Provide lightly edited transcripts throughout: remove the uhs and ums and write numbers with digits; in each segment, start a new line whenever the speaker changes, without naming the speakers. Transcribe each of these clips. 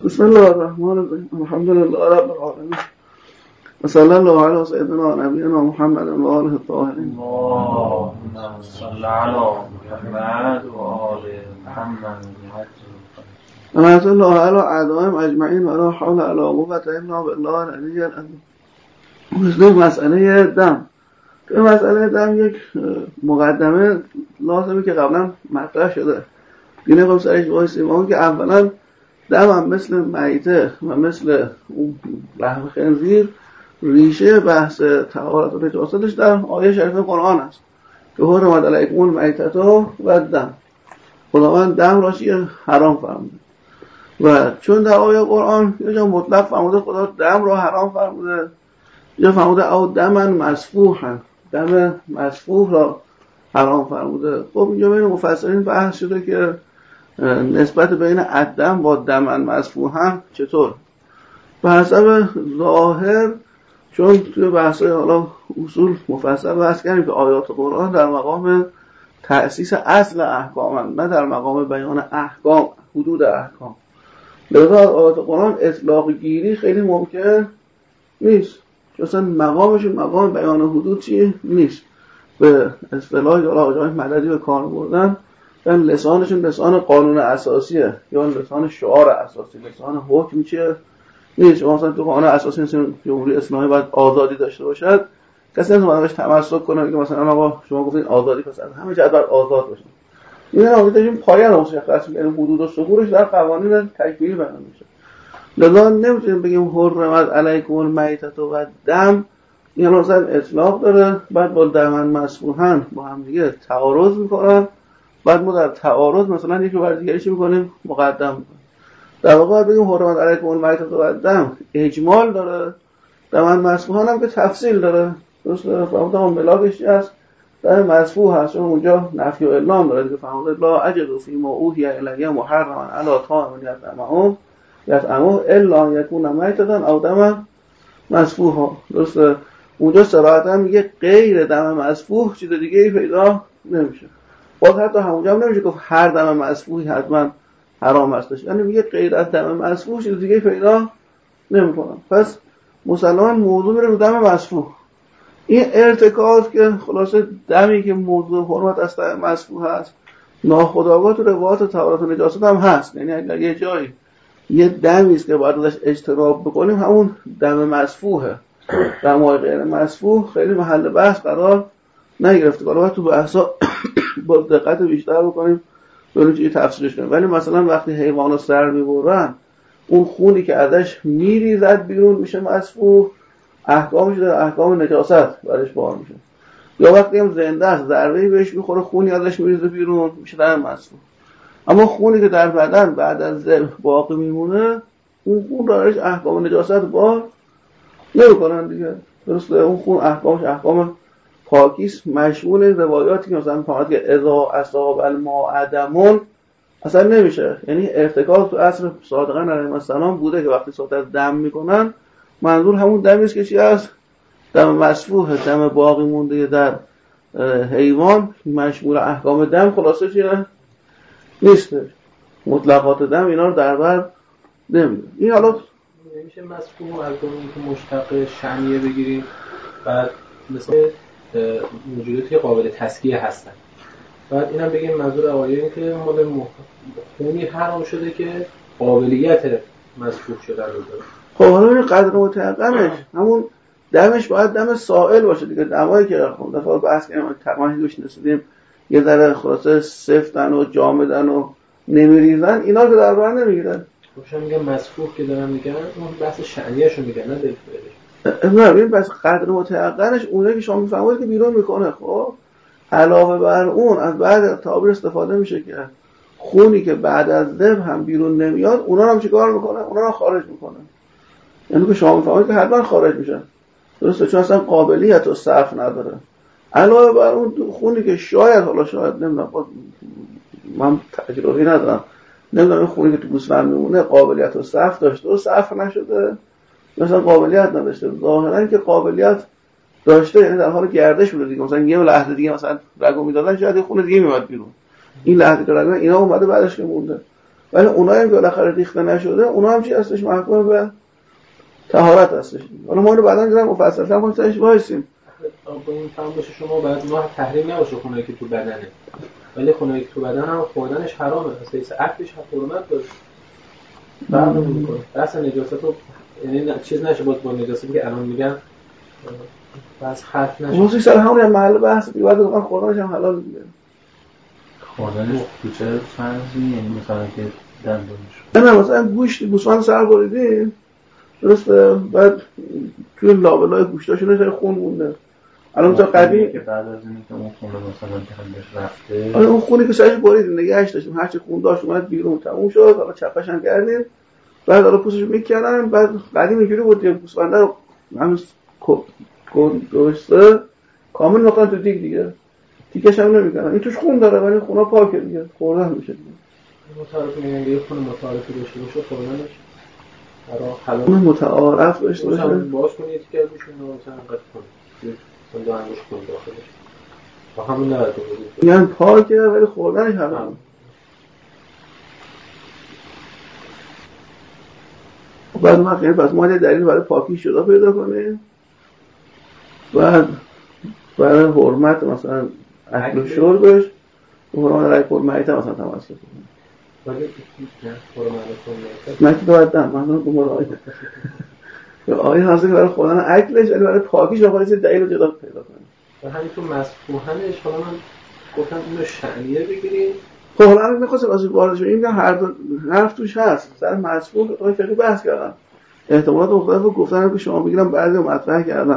بسم الله الرحمن الرحیم. الحمد لله رب العالمین و صلی الله علی سیدنا نبینا محمد و آله الطاهرین.
اللهم صل علی محمد و آل محمد.
و نصر الله علی اعدائهم اجمعین و لا حول ولا قوة الا بالله العلی العظیم. مثل مسئله دم، تو مسئله دم یک مقدمه لازمه که قبلا مطرح شده. دینه خب سرش وایسیم اون که اولا دم هم مثل میته و مثل لحم خنزیر ریشه بحث طهارت و نجاستش در آیه شریف قرآن است که حرمت علیکم المیتة و دم. خداوند دم را چیه حرام فرموده و چون در آیه قرآن یه جا مطلق فرموده خدا دم را حرام فرموده، یا فرموده او دمن مسفوحا، دم مسفوح را حرام فرموده. خب اینجا بین مفسرین بحث شده که نسبت بین الدم با دمن مسفوحا چطور. به حسب ظاهر، چون توی بحث‌های حالا اصول مفصل بحث کردیم که آیات قرآن در مقام تأسیس اصل احکام، نه در مقام بیان احکام، حدود احکام. لذا آیات قرآن اطلاق گیری خیلی ممکن نیست، چون اصلا مقامشون مقام بیان حدود چیه نیست. به اصطلاح یا آجای مددی به کار بردن یعنی لسانشون لسان قانون اساسیه یا لسان شعار اساسی، لسان حکم چیه نیست. شما مثلا تو قانون اساسی مثل جمهوری اسلامی باید آزادی داشته باشد، کسی نمیتونه بهش تمسک کنه که مثلا آقا شما گفتین آزادی پس همه جهت باید آزاد باشه. این آزادیشون پایان مشخص می‌کنه، حدود و ثغورش در قوانین تکفیری بیان میشه. لذا نمیتونیم بگیم حرمت علیکم المیتة و دم، این مثلا اطلاق داره، بعد با دمن مسفوحا با هم دیگه تعارض میکنن، بعد ما در تعارض مثلا یکی بر دیگری چی میکنیم مقدم میکنیم. در واقع بگیم حرمت علیکم المیتة و دم اجمال داره، دمن مسفوحا هم که تفصیل داره. درسته؟ فهمت هم ملاکش هست دم مسفوح هست، چون اونجا نفی و اعلام داره که فهمت لا اجد فیما اوحی الی محرما علی طاعم یطعمه الا ان یکون میتة او دما مسفوحا. درسته؟ اونجا صراحتا میگه غیر دم مسفوح چیز دیگه ای پیدا نمیشه. باز حتی همونجا هم نمیشه گفت هر دم مسفوحی حتما حرام هستش، یعنی میگه غیر از دم مسفوح چیز دیگه ای پیدا نمیکنم. پس مسلماً موضوع میره رو دم مسفوح. این ارتکاز که خلاصه دمی که موضوع حرمت از دم مسفوح هست ناخودآگاه تو روایات طهارت و نجاست هم هست. یعنی اگر یه جایی یه دمی است که باید ازش اجتناب بکنیم همون دم مسفوحه، در مورد غیر مسفوح خیلی محل بحث قرار نگرفته. باید تو بحثا با دقت بیشتر بکنیم ببینیم چی تفسیرش کنیم. ولی مثلا وقتی حیوانو سر میبرن اون خونی که ازش میریزد بیرون میشه مسفوح، احکامش در احکام نجاست برش بار میشه. یا وقتی هم زنده است ضربه‌ای بهش میخوره خونی ازش میریزه بیرون میشه دم مسفوح. اما خونی که در بدن بعد از ذبح باقی میمونه اون خون درش احکام نجاست بار نمیکنن دیگه. درسته؟ اون خون احکامش احکام پاکیست، مشمول روایاتی که مثلا فقط که اذا اصاب الماء دم اصلا نمیشه. یعنی ارتکاز تو عصر صادقان علیهم السلام بوده که وقتی صحبت از دم میکنن منظور همون دمی است که چی است؟ دم مسفوح، دم باقی مونده در حیوان مشمول احکام دم خلاصه چیه؟ نیست. مطلقات دم اینا رو در بر نمیده. این حالا
نمیشه مسفوح از اون که مشتق شمیه بگیریم، بعد مثل موجوداتی قابل تسکیه هستن، بعد اینم بگیم منظور آیه این که مال خونی حرام شده که قابلیت مسفوح شدن رو داره.
خب حالا این قدر متعقمش همون دمش باید دم سائل باشه دیگه. دمایی که دفعه بحث کردیم تقریبا دوش نسیدیم یه ذره خلاصه سفتن و جامدن و نمیریزن، اینا که در بر نمیگیرن.
روشن میگم مسفوح که دارن میگن اون بحث شعنیه‌شو میگن نه دلفعلش.
نه ببین بس قدر متعقمش اونه که شما میفهمید که بیرون میکنه. خب علاوه بر اون از بعد تعبیر استفاده میشه که خونی که بعد از ذبح هم بیرون نمیاد اونا هم چیکار میکنه؟ اونا رو خارج میکنه. یعنی که شما میفهمید که حتما خارج میشن. درسته؟ چون اصلا قابلیت و صرف نداره. علاوه بر اون خونی که شاید نمیدونم من تجربه ندارم، نمیدونم این خونی که تو گوسفند میمونه قابلیت و صرف داشته و صرف نشده مثلا قابلیت نداشته. ظاهرا که قابلیت داشته، یعنی در حال گردش بوده دیگه. مثلا یه لحظه دیگه مثلا رگو میدادن شاید خون دیگه میومد بیرون. این لحظه که رگو اینا اومده بعدش که مونده. ولی اونایی هم که بالاخره ریخته نشده اونا هم چی هستش؟ محکوم به طهارت هستش. حالا ما اینو بعداً دیدم مفصل‌تر کنیم سرش وایسیم.
با این فهم باشه شما باید ما تحریم نباشه خونه‌ای که تو بدنه، ولی خونه‌ای که تو بدن هم خوردنش حرامه، اصلا عقلش حرمت داره. فرق نمی‌کنه. بحث نجاست رو یعنی چیز نشه با نجاستی که الان میگن بس حرف نشه.
موضوع سر همون محل بحث دیگه بعد واقعا خوردنش هم حلال دیگه.
خوردنش تو چه فرضی یعنی مثلا که دندونش
نه مثلا گوشت گوسفند سر بریدیم درسته بعد توی لابلای گوشتاشون خیلی خون مونده. الان تا قدیم
که بعد از اینکه اون خون مثلا دهنش رفته
آره اون خونی که سرش بریدیم نگهش داشتیم هر چی خون داشت اومد بیرون تموم شد حالا چپش هم کردیم بعد حالا پوستش میکنن بعد قدیم اینجوری بود دیگه گوسفنده رو همین درسته کامل میکنن تو دیگه تیکش هم نمیکنن این توش خون داره ولی خونا پاکه دیگه خوردن میشه دیگه.
متعارف میگن یه خون متعارفی داشته باشه خوردنش حالا
اون متعارف داشته باشه
باز کنید که میشون مثلا قد کنید مثلا دو انگوش خون داخلش با همون نرده بود
میگن پاکه ولی خوردنش حرام. بعد ما خیلی پس ما یه دلیل برای پاکی شده پیدا کنیم بعد برای حرمت مثلا اکل و شربش حرمت رای میت مثلا تمسک کنیم
ولی نه حرمت
من که باید دم من رو مرایی یا آیه هسته که برای خوردن اکلش ولی برای پاکیش باید یه دلیل جدا پیدا کنیم
و همینطور مسفوحنش حالا من گفتم اینو شعنیه بگیریم.
خب حالا من می‌خواستم از وارد شدم این هر دو حرف توش هست سر مسفوح آقای فقیه بحث کردن احتمالات مختلف رو گفتن که شما بگیرم بعضی مطرح کردن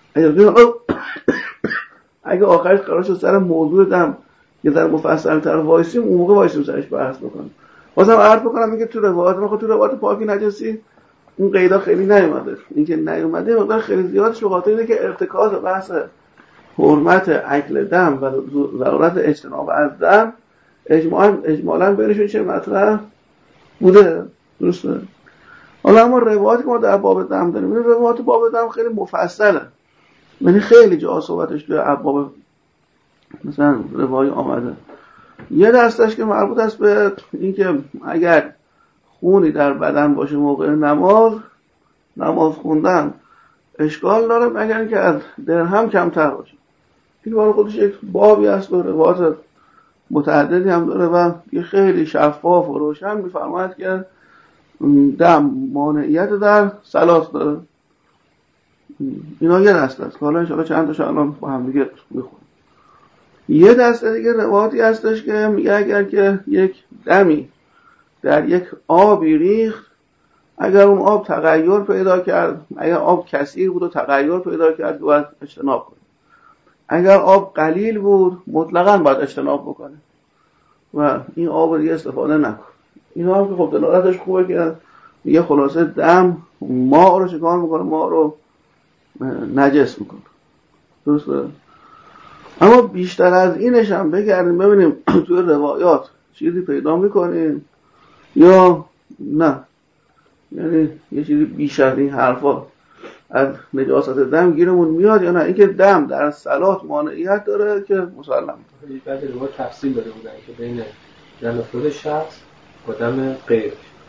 اگه آخرش قرار شد سر موضوع دم یه ذره مفصل‌تر وایسیم اون موقع وایسیم سرش بحث بکنیم. بازم عرض بکنم میگه تو روایات ما تو روایات پاکی نجاسی اون قیدا خیلی نیومده اینکه نیومده مقدار خیلی زیاد به خاطر اینه که ارتکاز بحث حرمت اکل دم و ضرورت اجتناب از دم اجمالاً بینشون چه مطرح بوده درسته. حالا اما روایاتی که ما در باب دم داریم این روایات باب دم خیلی مفصله یعنی خیلی جا صحبتش توی ابواب مثلا روایی آمده. یه دستش که مربوط است به اینکه اگر خونی در بدن باشه موقع نماز خوندن اشکال داره مگر اینکه از درهم کمتر باشه. این برای خودش یک بابی است و روایات متعددی هم داره و یه خیلی شفاف و روشن می‌فرماید که دم مانعیت در صلات داره. اینا یه دسته است که حالا انشاءالله چند تاشو الان با هم دیگه میخونیم. یه دسته دیگه روایاتی هستش که میگه اگر که یک دمی در یک آبی ریخت اگر اون آب تغییر پیدا کرد اگر آب کثیر بود و تغییر پیدا کرد باید اجتناب کنه اگر آب قلیل بود مطلقاً باید اجتناب بکنه و این آب رو دیگه استفاده نکن. اینا هم که خب دلالتش خوبه که یه خلاصه دم ماء رو شکار میکنه ماء رو نجس میکنه درسته. اما بیشتر از اینش هم بگردیم ببینیم توی روایات چیزی پیدا میکنیم یا نه یعنی یه چیزی بیشتر این حرفا از نجاست دم گیرمون میاد یا نه اینکه دم در صلات مانعیت داره که مسلم
بعد روایات تفصیل داده بودن که بین دم خود شخص و دم غیرش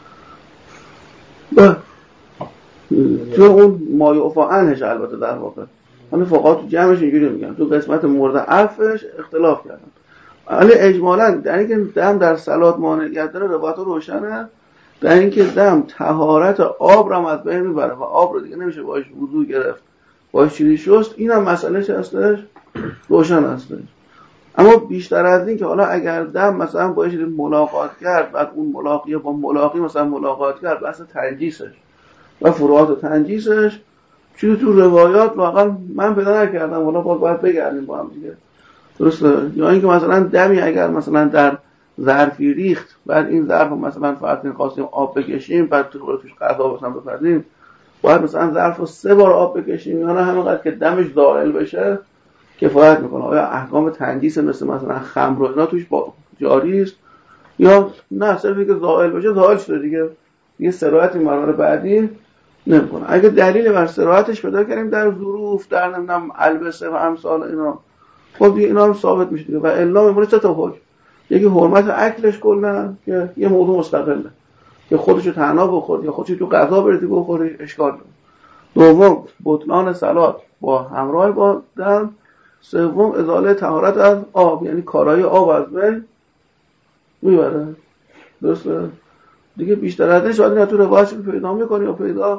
تو اون مایعفا عنهش البته در واقع همه فقها تو جمعش اینجوری میگن تو قسمت مورد عفوش اختلاف کردن ولی اجمالاً در اینکه دم در صلات مانعیت داره روایت روشنه در اینکه دم طهارت آب رو از بین میبره و آب رو دیگه نمیشه باهاش وضو گرفت باهاش چیزی شست اینم مسئلهش هستش روشن هستش. اما بیشتر از این که حالا اگر دم مثلا باهاش ملاقات کرد بعد اون ملاقیه با ملاقی مثلا ملاقات کرد بحث تنجیسش و فروعات تنجیسش چیزی تو روایات واقعا من پیدا نکردم حالا باید بگردیم با هم دیگه درسته. یا اینکه مثلا دمی اگر مثلا در ظرفی ریخت بعد این ظرف مثلا فرض خواستیم آب بکشیم بعد توش غذا مثلا بپزیم باید مثلا ظرف رو 3 بار آب بکشیم یا نه همینقدر که دمش زائل بشه کفایت میکنه. آیا احکام تنجیس مثلا خمر و اینا توش جاری است یا نه صرفی که زائل بشه زائل شده دیگه سرایت این مرحله بعدی نمیکنه. اگه دلیل بر سرایتش پیدا کردیم در ظروف در نمیدونم البسه و امثال اینا خب دیگه اینا هم ثابت میشه دیگه و الا میمونه 3 تا حکم یکی حرمت اکلش کلا که یه موضوع مستقله که خودشو تنها بخوری یا خودشو تو غذا بردی بخوری اشکال داره. دوم بطلان صلات با همراه با دم. سوم ازاله طهارت از آب، یعنی کارای آب از بین میبره. درسته؟ دیگه بیشتر از این شاید اینا تو روایت پیدا میکنی یا پیدا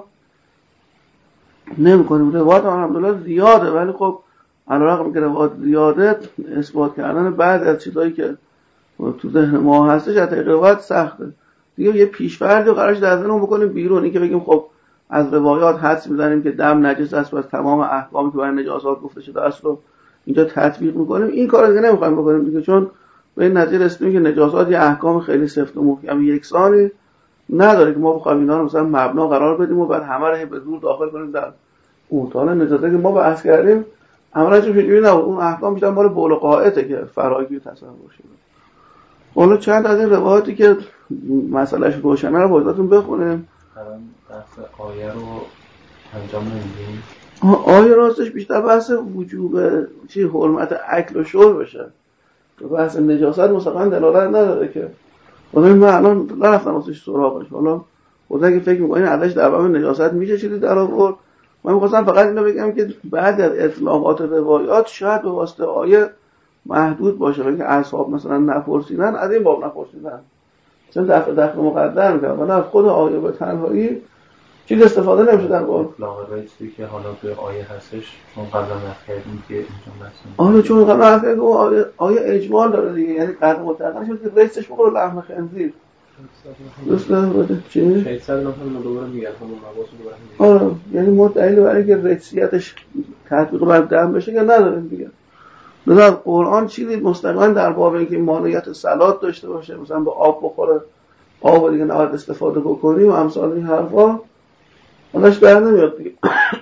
نمیکنیم. روایت الحمدلله زیاده، ولی خب علیرغم که روایت زیاده اثبات کردن بعد از چیزایی که تو ذهن ما هستش از روایت سخته. دیگه یه پیش‌فرض رو قرارش در ذهنمون بکنیم بیرون، این که بگیم خب از روایات حدس می‌زنیم که دم نجس است و از تمام احکامی که برای نجاسات گفته شده است رو اینجا تطبیق می‌کنیم. این کارو دیگه نمی‌خوایم بکنیم دیگه، چون به این نتیجه رسیدیم که نجاسات یه احکام خیلی سفت و محکم یکسانی نداره که ما بخوایم اینا رو مثلا مبنا قرار بدیم و بعد همه رو به زور داخل کنیم در اون. تا نجاساتی که ما بحث کردیم عملاً چه جوری نه، اون احکام بیشتر مال بول و قاعده که فراگیر تصور شده. حالا چند از این روایاتی که مسئلهش روشنه رو باید بخونیم.
الان بحث آیه رو انجام نمیدیم.
آیه راستش بیشتر بحث وجوب حرمت اکل و شربشه. بحث نجاست مستقیما دلالت نداره که. حالا من الان نرفتم واسش سراغش. حالا خدا اگه فکر می‌کنین ازش در باب نجاست میشه چیزی در آورد. من می‌خواستم فقط اینو بگم که بعد از اطلاقات روایات شاید به واسطه آیه محدود باشه، ولی که اصحاب مثلا نپرسیدن از این باب نپرسیدن، چون دفع مقدم کردن، ولی از خود آیه به تنهایی چیز استفاده نمیشه در باب
اطلاق رئیسی که حالا به آیه هستش، چون قبلا نفردیم که اینجا مثلا
آره چون قبلا نفردیم آیه اجمال داره دیگه، یعنی قطع مطلقه شد که رئیسش بخوره لحم خنزیر. درست نه؟ چی؟
شاید سر نفر دوباره میگن همون مواضع دوباره میگن.
آره یعنی ما دلیل برای اینکه رئیسیتش تطبیق بر دم بشه که نداریم دیگه. مثلا قرآن چیزی مستقیما در باب اینکه مانعیت صلات داشته باشه، مثلا به آب بخوره، آب دیگه نباید استفاده بکنیم و امثال این حرفا ازش در نمیاد دیگه.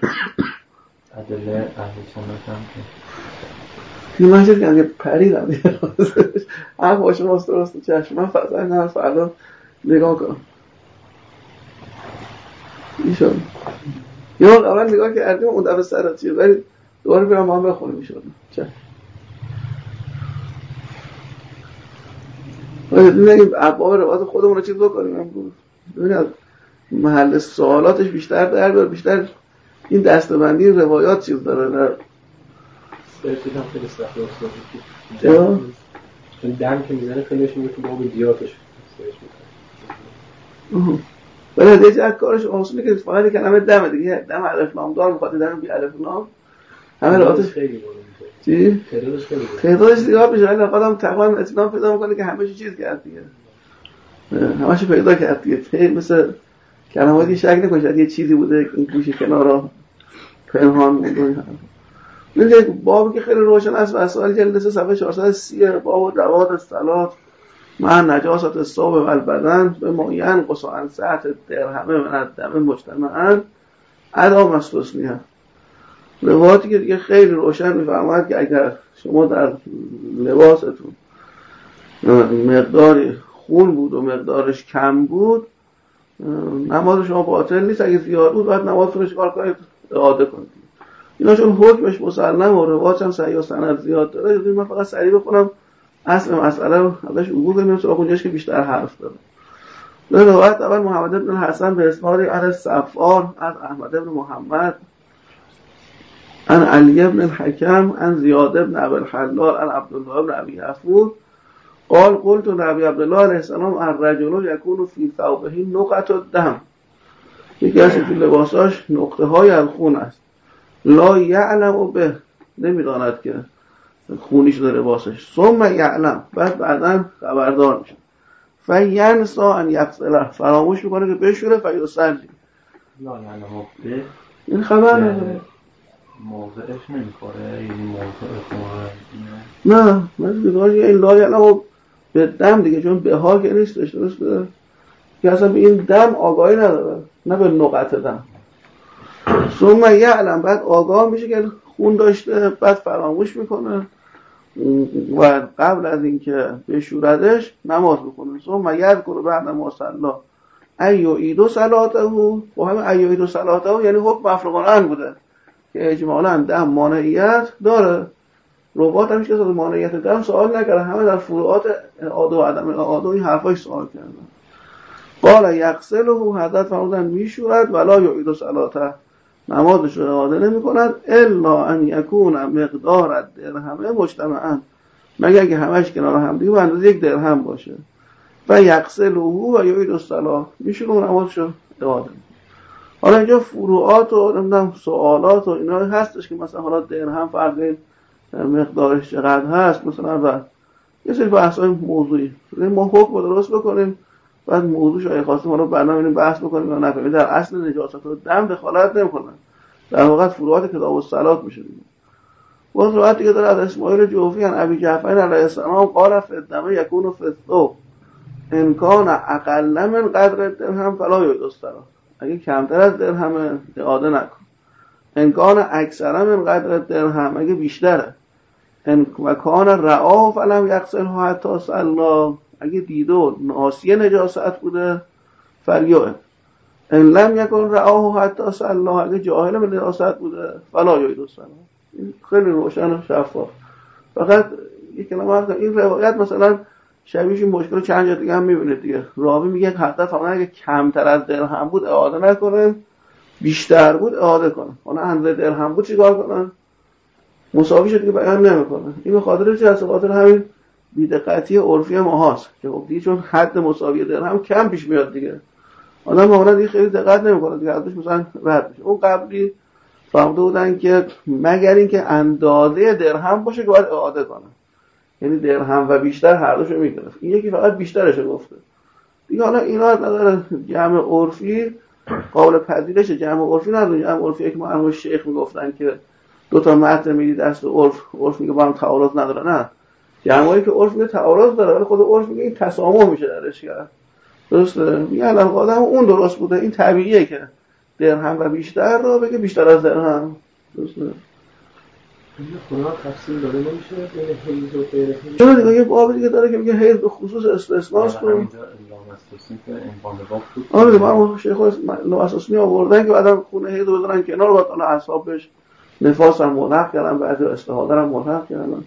ادله اهل سنت هم
که من چیزی که پریدم دیگه حرف باشه ماست درست چشم. من فضا این حرف الان نگاه کنم ایشان یه وقت اول نگاه کردیم اون دفعه سر چیه، ولی دوباره برم هم بخونیم ایشان چشم. باید این ابواب روایت خودمون رو چیز بکنیم. ببینید محل سوالاتش بیشتر در بیار، بیشتر این دسته‌بندی روایات چیز داره در
سرچش هم خیلی سخته است. چون دم که میزنه خیلیش میگه که باب دیاتش سرچ میکنه.
ولی دیگه کارش اصولی که فقط کلمه دم دیگه، دم الف لام دار میخواد دم بی الف لام همه روایتش
خیلی
چی؟
تعدادش خیلی
تعدادش زیاد میشه، ولی خودم تقریبا اطمینان پیدا میکنه که همه چیز کرد دیگه. همش پیدا کرد دیگه. مثل کلماتی شک نکنید یه چیزی بوده این گوشه کنارا پنهان بوده. این بابی که خیلی روشن است و اسئله جلد 3 صفحه 430 باب رواد الصلات مع نجاست الثوب و البدن به ما ینقص عن ساعت درهمه من الدم مجتمعا ادا مستثنیه. روایتی که دیگه خیلی روشن میفرماید که اگر شما در لباستون مقداری خون بود و مقدارش کم بود نماز شما باطل نیست، اگه زیاد بود باید نمازتون رو چیکار کنید؟ اعاده کنید. اینا چون حکمش مسلم و روایت هم صحیح و سند زیاد داره، من فقط سریع بخونم اصل مسئله رو ازش عبور کنیم سراغ اونجاش که بیشتر حرف داره. در روایت اول محمد بن الحسن به اسناد عن الصفار از احمد بن محمد عن علی بن الحکم عن زیاد بن ابی الحلال عن عبدالله بن ابی عفور قال قلت لنبی عبدالله علیه السلام الرجل یکون فی ثوبه نقطه الدم، یکی از این لباساش نقطه های از خون است، لا یعلم به نمیداند که خونی شده لباسش، ثم یعلم بعداً خبردار میشه، فینسا ان یغسله فراموش میکنه که بشوره فیصلی
لا یعلم به
این خبر نداره
موضعش نمیخوره، یعنی موضع خوره
نه من دیگه این لا یعلم به دم دیگه، چون به ها که نیستش درسته که اصلا به این دم آگاهی نداره، نه به نقطه دم. ثم یعلم بعد آگاه میشه که خون داشته، بعد فراموش میکنه و قبل از اینکه بشوردش نماز بخونه. ثم یذکر بعد ما صلی ایعید صلاته و همین ایعید صلاته یعنی حکم مفروغ عنه بوده که اجمالاً دم مانعیت داره، رباط هم که مانعیت دم سوال نکرده، همه در فروعات اعاده و عدم اعاده این حرفاش سوال کردن. قال یغسله حضرت فرمودن میشورد ولا یعید صلاته، نمازش رو اعاده نمی کند الا ان یکون مقدار الدرهم مجتمعا، مگر اگه همش کنار هم دیگه به اندازه 1 درهم باشه. و یغسله و یعید الصلاه، میشونه نمازش رو اعاده. حالا اینجا فروعات و نمیدونم سوالات و اینا هستش که مثلا حالا درهم فرق مقدارش چقدر هست مثلا، و یه سری بحث‌های موضوعی ما حکم درست بکنیم، بعد موضوعش اگه خواستیم حالا بعدا ببینیم بحث بکنیم یا نه. در اصل نجاست و دم دخالت نمی‌کنن، در واقع فروعات کتاب الصلات میشه دیگه. باز روایت دیگه داره از اسماعیل جوفی عن ابی جعفر علیه السلام قال فی الدم یکون فی الثوب ان کان اقل من قدر الدرهم فلا یعید الصلاه، اگه کمتر از درهم اعاده نکن. ان کان اکثر من قدر الدرهم، اگه بیشتره. ان کان رعاه فلم یغسله حتی صلا، اگه دیده و ناسیه نجاست بوده فلیعه. ان لم یکن رعاه حتی صلا، اگه جاهل به نجاست بوده فلا یعید الصلاه. این خیلی روشن و شفاف. فقط یک کلمه هست، این روایت مثلا شبیهش این مشکل چند جا دیگه هم میبینید دیگه. راوی میگه حتی فقط اگه کمتر از درهم بود اعاده نکنه، بیشتر بود اعاده کنه. حالا اندازه درهم بود چیکار کنن؟ مساویش دیگه بیان نمیکنه. این به خاطر چه؟ از خاطر همین بی‌دقتی عرفی ما هست که خب دیگه چون حد مساوی درهم کم پیش میاد دیگه، آدم معمولا دیگه خیلی دقت نمیکنه دیگه، ازش مثلا رد میشه. اون قبلی فهمده بودن که مگر اینکه اندازه درهم باشه که باید اعاده کنه، یعنی درهم و بیشتر هر دوشو میگرفت. این یکی فقط بیشترش گفته دیگه. حالا اینا از نظر جمع عرفی قابل پذیرش، جمع عرفی نداره. جمع عرفی که مرحوم شیخ میگفتن که دو تا متن میگی دست عرف میگه با هم تعارض نداره. نه، جمعی که عرف میگه تعارض داره، ولی خود عرف میگه این تسامح میشه درش کرد. درسته؟ میگه الان قاعده اون درست بوده، این طبیعیه که درهم و بیشتر رو بگه بیشتر از درهم. درسته؟
این خدا تفصیل داده نمیشه بین حیض و غیر حیض.
چون دیگه یه باب دیگه داره که میگه حیض به خصوص استثناست کنه.
اینجا لامستوسی که امکان باب بود.
آره ما شیخ لامستوسی آوردن که بعدم خونه حیض رو بذارن کنار، بعد حالا اصحابش نفاس هم ملحق کردن، بعضی استحاضه هم ملحق کردن.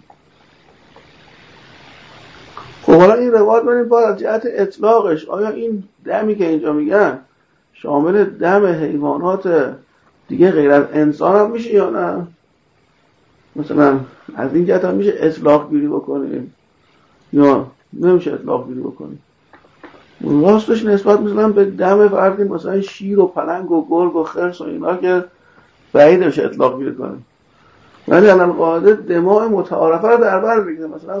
خب حالا این روایت ببینید باید از جهت اطلاقش آیا این دمی که اینجا میگن شامل دم حیوانات دیگه غیر از انسان هم میشه یا نه؟ مثلا از این جهت هم میشه اطلاق گیری بکنیم یا نمیشه اطلاق گیری بکنیم؟ راستش نسبت مثلا به دم فردی مثلا شیر و پلنگ و گرگ و خرس و اینا که بعید نمیشه اطلاق گیری کنیم، ولی الان قاعده دماء متعارفه رو در بر بگیره. مثلا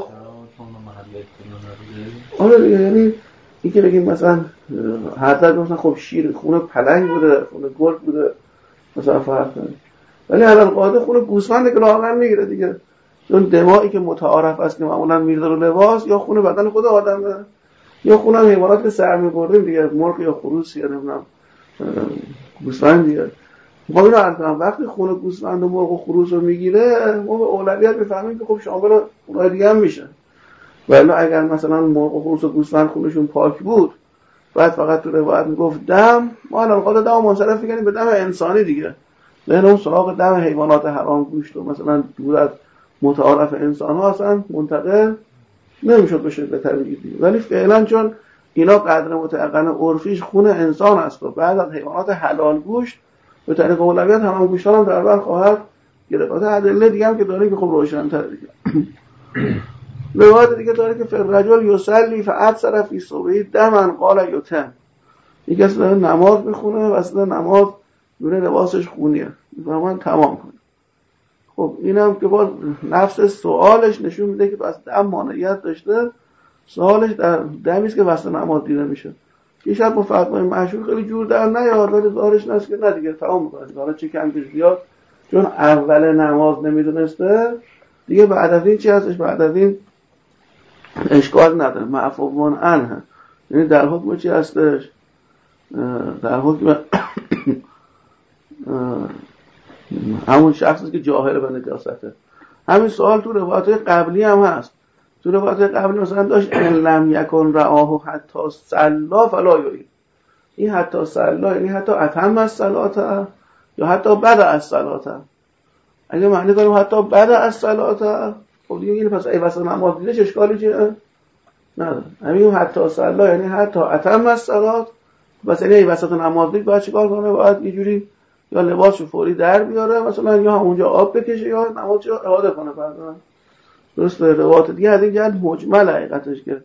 آره دیگه، یعنی این که بگیم مثلا حضرت مثلا خب شیر خونه پلنگ بوده، خونه گرگ بوده، مثلا فرق کنه، ولی الان قاعده خونه گوسفند که لاغر میگیره دیگه، چون دمائی که متعارف است که معمولا میرده رو لباس یا خونه بدن خود آدمه یا خونه هم حیوانات که سر میبردیم دیگه، مرغ یا خروس یا نمیدونم گوسفند دیگه. ما اینو عرض کنم وقتی خونه گوسفند و مرغ و خروس رو میگیره ما به اولویت میفهمیم که خب شامل خونه دیگه هم میشه. ولی اگر مثلا مرغ و خروس و گوسفند خونشون پاک بود بعد فقط تو روایت میگفت دم، ما الان قاعده دم منصرف می‌کنیم به دم انسانی دیگه، لأن اون سراغ دم حیوانات حرام گوشت و مثلا دور از متعارف انسان ها اصلا منتقل نمیشد بشه به طبیعی دیگه. ولی فعلا چون اینا قدر متعقل عرفیش خون انسان است و بعد از حیوانات حلال گوشت به طریق اولویت حرام گوشتان هم در بر خواهد گرفت. ادله دیگه هم که داره که خب روشن‌تر دیگه. روایت دیگه داره که فرجل یصلی فاکثر فی صبحی دمن قال یتم، یکی از نماز میخونه و اصلا نماز دونه لباسش خونیه میفهمن تمام کنه. خب اینم که باز نفس سوالش نشون میده که بس دم مانعیت داشته، سوالش در دمی است که وسط نماز دیده میشه. یه شب با فتوای مشهور خیلی جور در نیاد، ولی ظاهرش نست که نه دیگه تمام میکنه، حالا چه کم که زیاد، چون اول نماز نمیدونسته دیگه بعد از این چی هستش، بعد از این اشکال نداره، معفوون عنه، یعنی در حکم چی هستش، در حکم همون شخصی که جاهل به نجاسته. همین سوال تو روایت قبلی هم هست. تو روایت قبلی مثلا داشت ان لم یکن رآه حتی صلا فلا یعید، این حتی صلا یعنی حتی اتم الصلاه یا حتی بعد از الصلاه. اگه معنی کنیم حتی بعد از الصلاه خب دیگه این پس ای وسط نماز دیدش اشکالی چیه؟ نداره. همین حتی صلا یعنی حتی اتم الصلات، بس یعنی ای وسط نماز دید باید چیکار کنه؟ باید یه جوری یا لباسشو فوری در بیاره مثلا، یا اونجا آب بکشه یا نمازشو اعاده کنه بعدا. درست روایت دیگه از این جهت مجمل حقیقتش که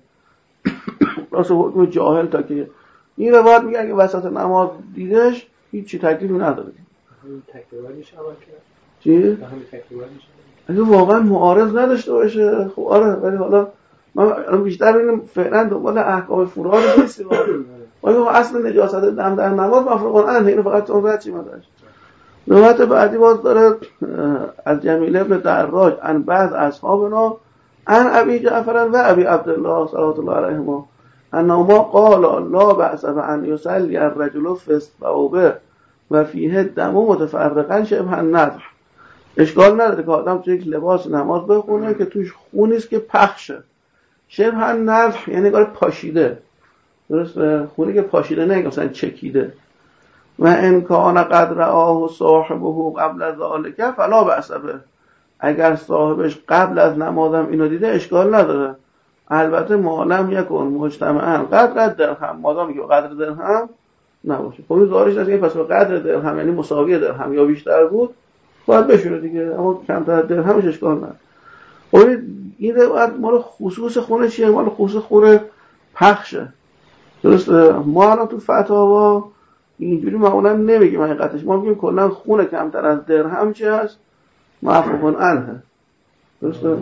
راست حکم جاهل تا که این روایت میگه اگه وسط نماز دیدش هیچ تکلیفی نداره.
همین تکلیف میشه عمل کرد.
چی؟
همین تکلیف میشه.
اگه واقعا معارض نداشته باشه خب آره، ولی حالا من بیشتر اینم فعلا دنبال احکام فروع نیستم. آیا اصل نجاست دم در نماز مفروغ عنه، اینو فقط اون رد چی مدارش. روایت بعدی باز داره از جمیل ابن دراج عن بعض اصحابنا عن ابی جعفر و ابی عبدالله صلوات الله علیهما انهما قال لا بأس بأن يصلي الرجل في الثوب و فیه دم متفرقا شبه النضح. اشکال نداره که آدم توی یک لباس نماز بخونه که توش خونیست که پخشه. شبه النضح یعنی کار پاشیده، درست؟ خونی که پاشیده نه مثلا چکیده. و ان کان قد رآه صاحبه قبل ذلك فلا بأس به، اگر صاحبش قبل از نمازم اینو دیده اشکال نداره. البته معلم یکن مجتمعا قدر درهم، مادامی که قدر درهم نباشه. خب این ظاهرش هست که پس به قدر درهم یعنی مساوی درهم یا بیشتر بود باید بشوره دیگه، اما کمتر درهمش اشکال نداره. خب این روایت مال خصوص خونه چیه؟ مال خصوص خونه پخشه. درسته؟ ما الان تو فتاوا اینجوری معمولا نمیگیم حقیقتش، ما میگیم کلا خون کمتر از درهم چی هست؟ معفوف عنه. درسته؟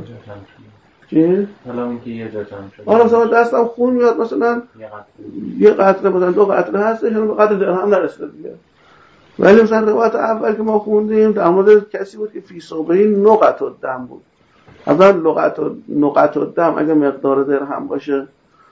چی؟
حالا اینکه یه جا جمع شده.
حالا مثلا دستم خون میاد مثلا یه قطره مثلا 2 قطره هستش، اون به قدر درهم نرسیده دیگه. ولی مثلا روایت اول که ما خوندیم در مورد کسی بود که فی صوبه نقط الدم بود. اولا نقط الدم اگه مقدار درهم باشه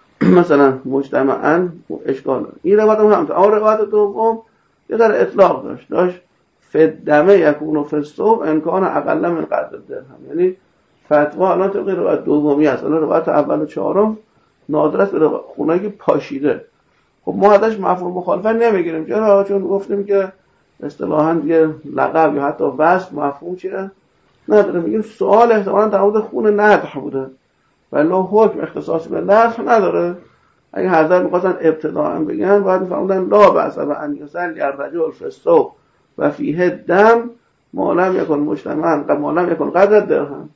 مثلا مجتمعاً اشکال داره. این روایت هم همونطور. اما روایت دوم یه در اطلاق داشت فدمه یکون فی الصوب امکان اقل من قدر درهم، یعنی فتوا الان طبق روایت دومی هست. الان روایت اول و چهارم نادر است به خونایی که پاشیده. خب ما ازش مفهوم مخالفت نمیگیریم، چرا؟ چون گفتیم که اصطلاحاً دیگه لقب یا حتی وصف مفهوم چیه نداره. میگیم سوال احتمالاً در مورد خون ندح بوده ولی حکم اختصاصی به ندح نداره. اگه حضرت می‌خواستن ابتداءً بگن باید می‌فهمدن لا بأس بأن يصلي الرجل في الصوب و فیه دم ما لم یکن مجتمعاً و ما لم یکن قدر درهم.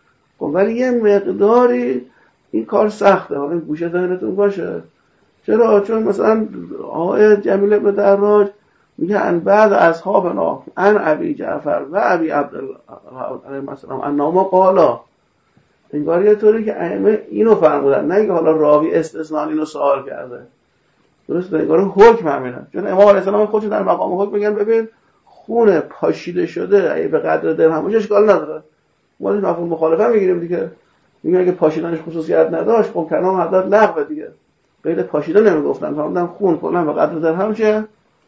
خب ولی یه مقداری این کار سخته، حالا گوشه ذهنتون باشه. چرا؟ چون مثلا آقای جمیل ابن دراج میگه ان بعض اصحابنا ان ابی جعفر و ابی عبدالله مثلا انما قالا، انگار یه طوری که ائمه اینو فرمودن، نه اینکه حالا راوی استثناء اینو سوال کرده. درسته؟ انگار حکم همینه. چون امام علیه السلام خودشون در مقام حکم میگن ببین خون پاشیده شده اگه به قدر درهم باشه اشکال نداره. ما این مفهوم مخالفه میگیریم دیگه. میگن اگه پاشیدنش خصوصیت نداشت خب کلام حضرت لغو دیگه. غیر پاشیده نمیگفتن، فرمودن خون کلا به قدر درهم چه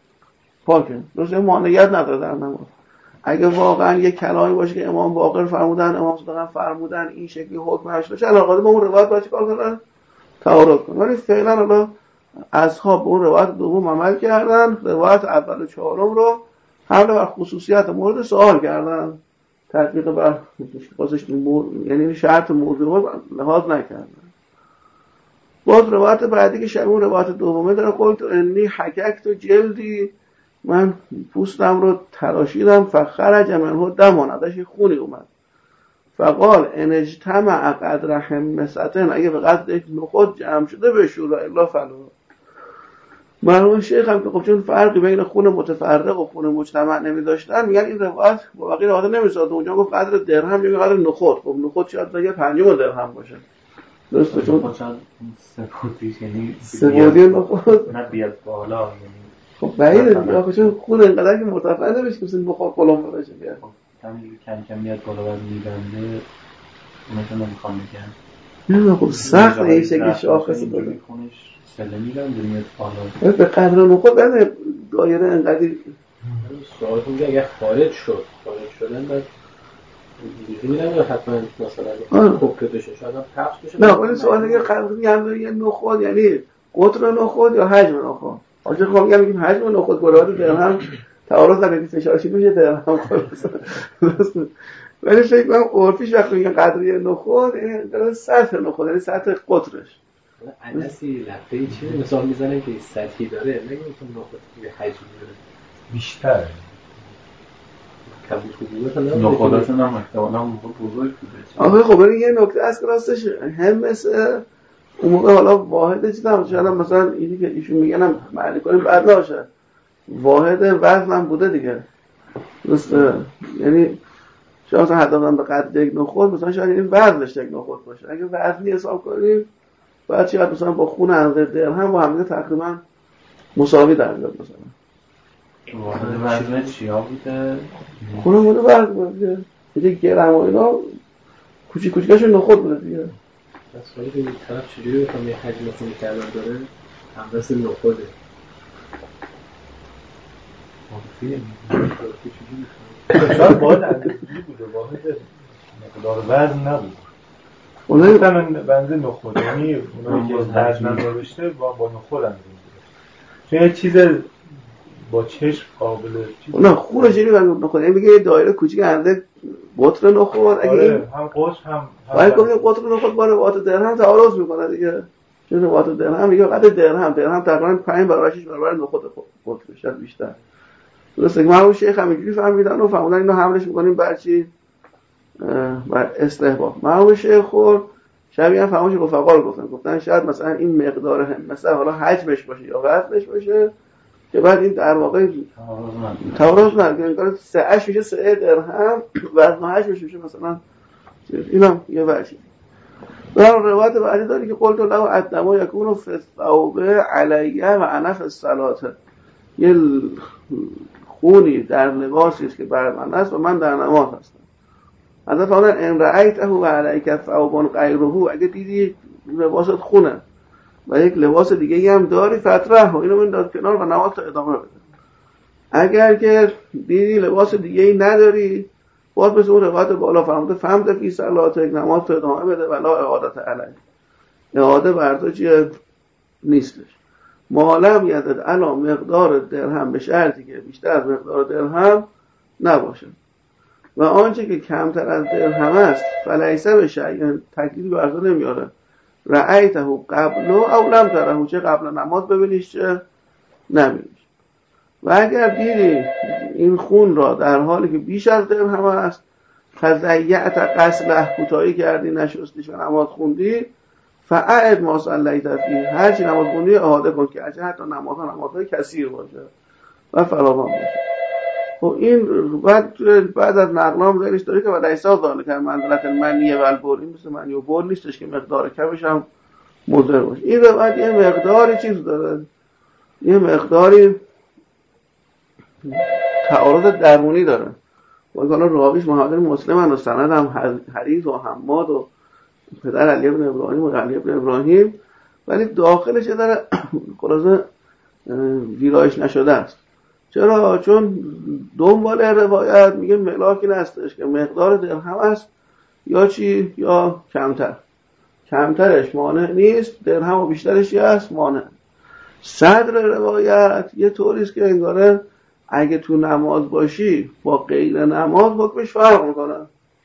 پاکه. درسته؟ مانعیت نداره در نماز. اگه واقعا یک کلامی باشه که امام باقر فرمودن، امام صادق فرمودن این شکلی حکمش باشه، علاقه به اون روایت باید چیکار کنن؟ تعارض کنن. ولی فعلا حالا اصحاب اون روایت دوم عمل کردن، روایت اول و چهارم رو حمله بر خصوصیت مورد سوال کردن، تطبیق بر خصوصش یعنی شرط موضوع لحاظ نکردن. باز روایت بعدی که شبیه اون روایت دومه داره، قلت انی حککت جلدی، من پوستم رو تراشیدم، فخرج منه دم، ازش خونی اومد. فقال ان اجتمع قدر حمستن، اگه به قدر یک نخود جمع شده بشور الا فلا. مرحوم شیخ هم که خب چون فرقی بین خون متفرق و خون مجتمع نمی‌داشتن میگن این روایت با بقیه روایت نمی‌سازه. اونجا گفت قدر درهم یا قدر نخود. خب نخود شاید دیگه 5 درهم باشه. درسته؟ چون
سپودیش یعنی
سپودی نخود
نه بیاد بالا، یعنی
خب بعیده دیگه. آخه چون خون اینقدر که مرتفع نمیشه که مثلا بخواد قلم بشه بیاد.
کم کم میاد بالا و میبنده. مثلا نمیخوام بگم
نه خب سخت این شکلی شاخص داره.
خونش سله میبنده میاد بالا.
به قدر نخود بنده دایره اینقدری.
سوال میگه اگه خارج شدن بعد اینجوری نمیاد حتما مثلا کوکه بشه، شاید پخش بشه.
نه ولی سوال دیگه قدر یه نخود یعنی قطر نخود یا حجم نخود. حاجی خب میگم حجم نخود برای درهم تعارض نداره، فشارش میشه درهم خلاص. ولی فکر کنم عرفیش وقتی میگن قدریه نخود یعنی سطح نخود، یعنی سطح قطرش.
انسی لفظی چیزی مثال میزنه که سطحی داره، نمیگه که نخود یه حجمی داره
بیشتر.
نخوداشون هم احتمالا بزرگ بوده.
آخه خب این یه نکته است که راستش هم مثل اون موقع حالا واحد چیزم شاید مثلا اینی که ایشون میگن هم معنی کنیم بعد ناشه واحد وزن هم بوده دیگه. درسته؟ یعنی شاید مثلا حتی به قدر یک نخود مثلا شاید این وزنش یک نخود باشه. اگه وزنی حساب کنیم باید چقدر مثلا با خون اندازه درهم با همه تقریبا مساوی در بیاد. مثلا
واحد وزن چیا بوده؟
خونه بوده وزن بوده دیگه، گرم و اینا کوچیک کوچیکشون نخود بوده دیگه.
بس ولی که یک طرف چجوری بکنم یه حجم خونی کردن داره همرس نخوده
شاید باید اندازه‌گیری بوده، واحد مقدار وزن نبود. گفتن بنزه نخود، یعنی اونایی که وزن ننوشته با نخود اندازه بوده. چون یه چیز با چشم قابل چیز
نه خونش اینی نخود، یعنی بگه یه دایره کوچیک اندازه قطر نخود. اگه این
هم قطر هم
باید گفتیم قطر نخود با نبات درهم تعارض میکنه دیگه. چون نبات درهم میگه قدر درهم تقریبا 5 برابر 6 برابر نخود قطر شاید بیشتر. درسته که مرحوم شیخ هم اینجوری فهمیدن و فهمیدن اینو حملش میکنیم بر چی؟ بر استحباب. مرحوم شیخ خور شبیه هم فرمایش رفقا رو گفتن شاید مثلا این مقدار مثلا حالا حجمش باشه یا وزنش باشه که بعد این در واقع تعارض نداره، این 3 میشه 3 درهم، وزن 8 میشه مثلا اینم یه وجهی. در روایت بعدی داری که قلت له ادما یکون فی الثوب علیه و انا فی الصلاه، یه خونی در لباسی است که بر من است و من در نماز هستم. حضرت فرمودن ان رأیته و علیک ثوب غیره، اگه دیدی لباست خونه و یک لباس دیگه هم داری فتره اینو بنداز کنار و نماز ادامه بده. اگر که دیدی لباس دیگه ای نداری باز مثل اون روایت بالا فرموده فهمت فی صلات، نماز ادامه بده ولا اعادت علیه، اعاده بر تو چیه نیستش. معلم یدد علا مقدار درهم به شرطی که بیشتر از مقدار درهم نباشه و آنچه که کمتر از درهم است فلیسه به شیء، تکلیفی بر تو نمیاره. رأیته قبل او لم تره، چه قبل نماز ببینیش چه نبینیش. و اگر دیدی این خون را در حالی که بیش از درهم است فضیعت غسله، کوتاهی کردی نشستیش و نماز خوندی، فاعد ما صلیت فیه، هرچی نماز خوندی اعاده کن که حتی نمازهای کثیر باشه و فراوان باشه. خب این بعد از نقلام ذکرش داره که و لیسا ذالک منزلت المنیه و البول، این مثل منی و بول نیستش که مقدار کمش هم مضر باشه. این روایت یه مقداری چیز داره، یه مقداری تعارض درونی داره. واقعا راویش محمد مسلم و سند هم حریز و حماد و پدر علی ابن ابراهیم و علی ابن ابراهیم، ولی داخلش داره خلاصه ویرایش نشده است. چرا؟ چون دنبال روایت میگه ملاکی نستش که مقدار درهم است یا چی یا کمترش مانع نیست، درهم و بیشترش هست مانع. صدر روایت یه طوریست که انگاره اگه تو نماز باشی با غیر نماز حکمش فرق میکنه.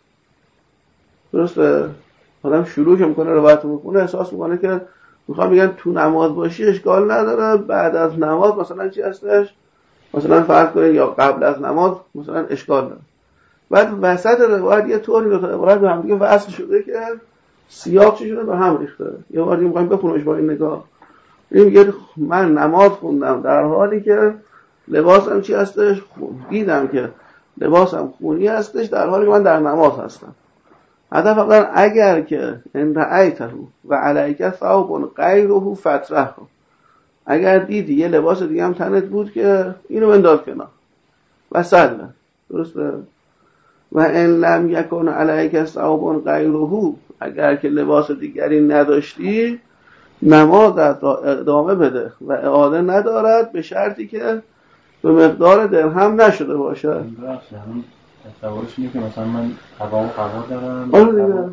درسته؟ آدم شروع که میکنه روایت میکنه احساس میکنه که میخوام بگن تو نماز باشی اشکال نداره، بعد از نماز مثلا چی هستش؟ مثلا فرض کنید یا قبل از نماز مثلا اشکال داره. بعد وسط روایت یه طوری دو تا عبارت به هم دیگه وصل شده که سیاق چی شده به هم ریخته. یه بار دیگه میخوایم بخونمش با این نگاه. این میگه من نماز خوندم در حالی که لباسم چی هستش؟ دیدم که لباسم خونی هستش در حالی که من در نماز هستم. حتی فقط اگر که ان رأیته و علیک ثوب غیره فتره، اگر دیدی یه لباس دیگه هم تنت بود که اینو بنداز کنار و سلم. درسته؟ و ان لم یکن علیک ثوب غیره، اگر که لباس دیگری نداشتی نماز ادامه بده و اعاده ندارد به شرطی که به مقدار درهم نشده باشه.
تصورش اینه که مثلا من هوا دارم
دیگه